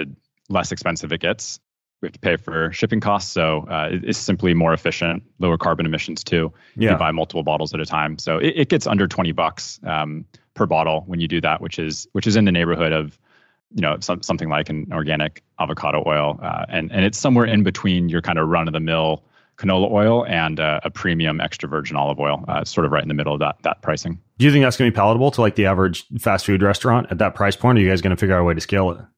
less expensive it gets. We have to pay for shipping costs, so uh, it's simply more efficient, lower carbon emissions too. Yeah. You buy multiple bottles at a time, so it, it gets under twenty bucks um, per bottle when you do that, which is which is in the neighborhood of, you know, some, something like an organic avocado oil, uh, and and it's somewhere in between your kind of run of the mill canola oil and uh, a premium extra virgin olive oil, uh, sort of right in the middle of that that pricing.
Do you think that's going to be palatable to like the average fast food restaurant at that price point? Or are you guys going to figure out a way to scale it?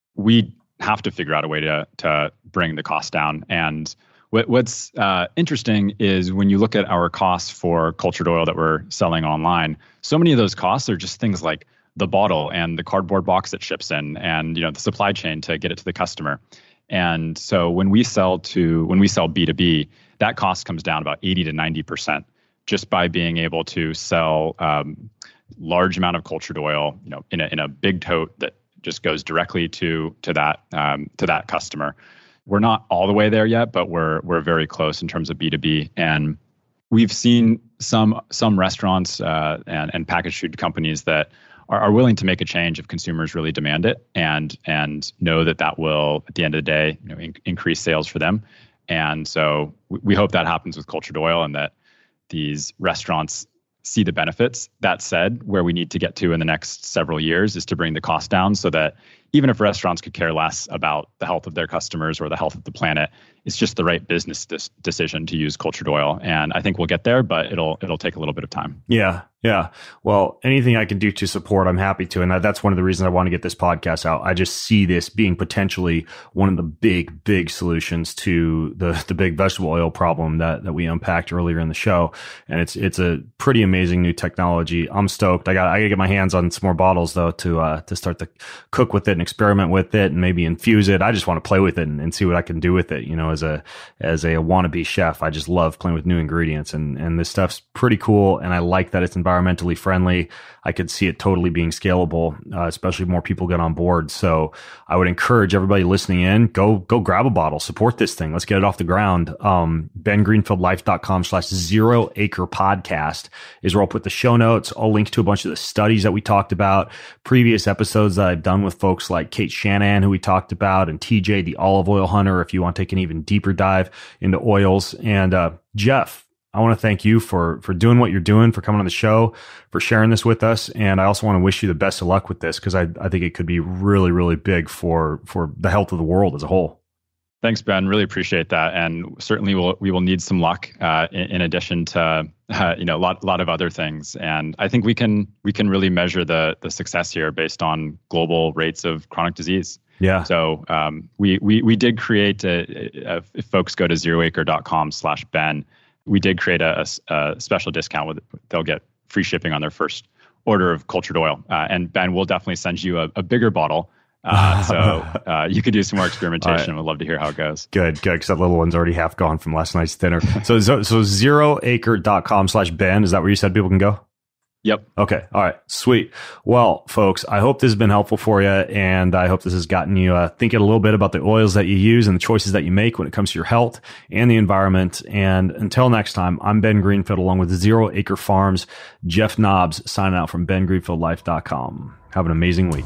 We have to figure out a way to to bring the cost down. And what, what's uh, interesting is when you look at our costs for cultured oil that we're selling online, so many of those costs are just things like the bottle and the cardboard box that ships in, and you know the supply chain to get it to the customer. And so when we sell to when we sell B two B, that cost comes down about eighty to ninety percent just by being able to sell um, large amount of cultured oil, you know, in a in a big tote that just goes directly to to that um, to that customer. We're not all the way there yet, but we're we're very close in terms of B two B. And we've seen some some restaurants uh, and and packaged food companies that are, are willing to make a change if consumers really demand it, and and know that that will at the end of the day, you know, in, increase sales for them. And so we, we hope that happens with cultured oil, and that these restaurants see the benefits. That said, where we need to get to in the next several years is to bring the cost down so that even if restaurants could care less about the health of their customers or the health of the planet, it's just the right business dis- decision to use cultured oil. And I think we'll get there, but it'll it'll take a little bit of time.
Yeah, yeah. Well, anything I can do to support, I'm happy to. And that's one of the reasons I want to get this podcast out. I just see this being potentially one of the big, big solutions to the the big vegetable oil problem that that we unpacked earlier in the show. And it's it's a pretty amazing new technology. I'm stoked. I got I got to get my hands on some more bottles though to uh, to start to cook with it and experiment with it and maybe infuse it. I just want to play with it and, and see what I can do with it. You know, as a as a wannabe chef, I just love playing with new ingredients, and and this stuff's pretty cool. And I like that it's environmentally friendly. I could see it totally being scalable, uh, especially if more people get on board. So I would encourage everybody listening in, go go grab a bottle, support this thing. Let's get it off the ground. Um, ben Greenfield Life dot com slash zero acre podcast is where I'll put the show notes. I'll link to a bunch of the studies that we talked about, previous episodes that I've done with folks like Kate Shanahan, who we talked about, and T J, the olive oil hunter, if you want to take an even deeper dive into oils. And uh, Jeff, I want to thank you for for doing what you're doing, for coming on the show, for sharing this with us. And I also want to wish you the best of luck with this, because I, I think it could be really, really big for for the health of the world as a whole.
Thanks, Ben. Really appreciate that. And certainly we'll, we will need some luck uh, in, in addition to uh, you know a lot, lot of other things. And I think we can we can really measure the the success here based on global rates of chronic disease.
Yeah.
So um, we we we did create a, a, if folks go to zero acre dot com slash Ben, we did create a, a, a special discount with they'll get free shipping on their first order of cultured oil. Uh, and Ben, we'll definitely send you a, a bigger bottle. Uh, so uh, you could do some more experimentation. Right. We'd love to hear how it goes.
Good, good. Because that little one's already half gone from last night's dinner. so, so, so zero acre dot com slash Ben, is that where you said people can go?
Yep.
Okay. All right. Sweet. Well, folks, I hope this has been helpful for you, and I hope this has gotten you uh, thinking a little bit about the oils that you use and the choices that you make when it comes to your health and the environment. And until next time, I'm Ben Greenfield, along with Zero Acre Farms, Jeff Nobbs, signing out from Ben Greenfield Life dot com. Have an amazing week.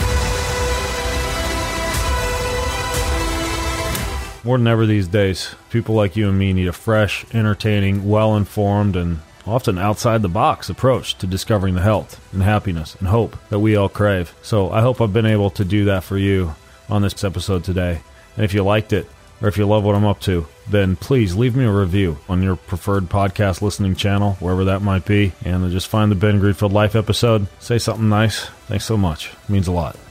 More than ever these days, people like you and me need a fresh, entertaining, well-informed, and often outside-the-box approach to discovering the health and happiness and hope that we all crave. So I hope I've been able to do that for you on this episode today. And if you liked it, or if you love what I'm up to, then please leave me a review on your preferred podcast listening channel, wherever that might be, and just find the Ben Greenfield Life episode. Say something nice. Thanks so much. It means a lot.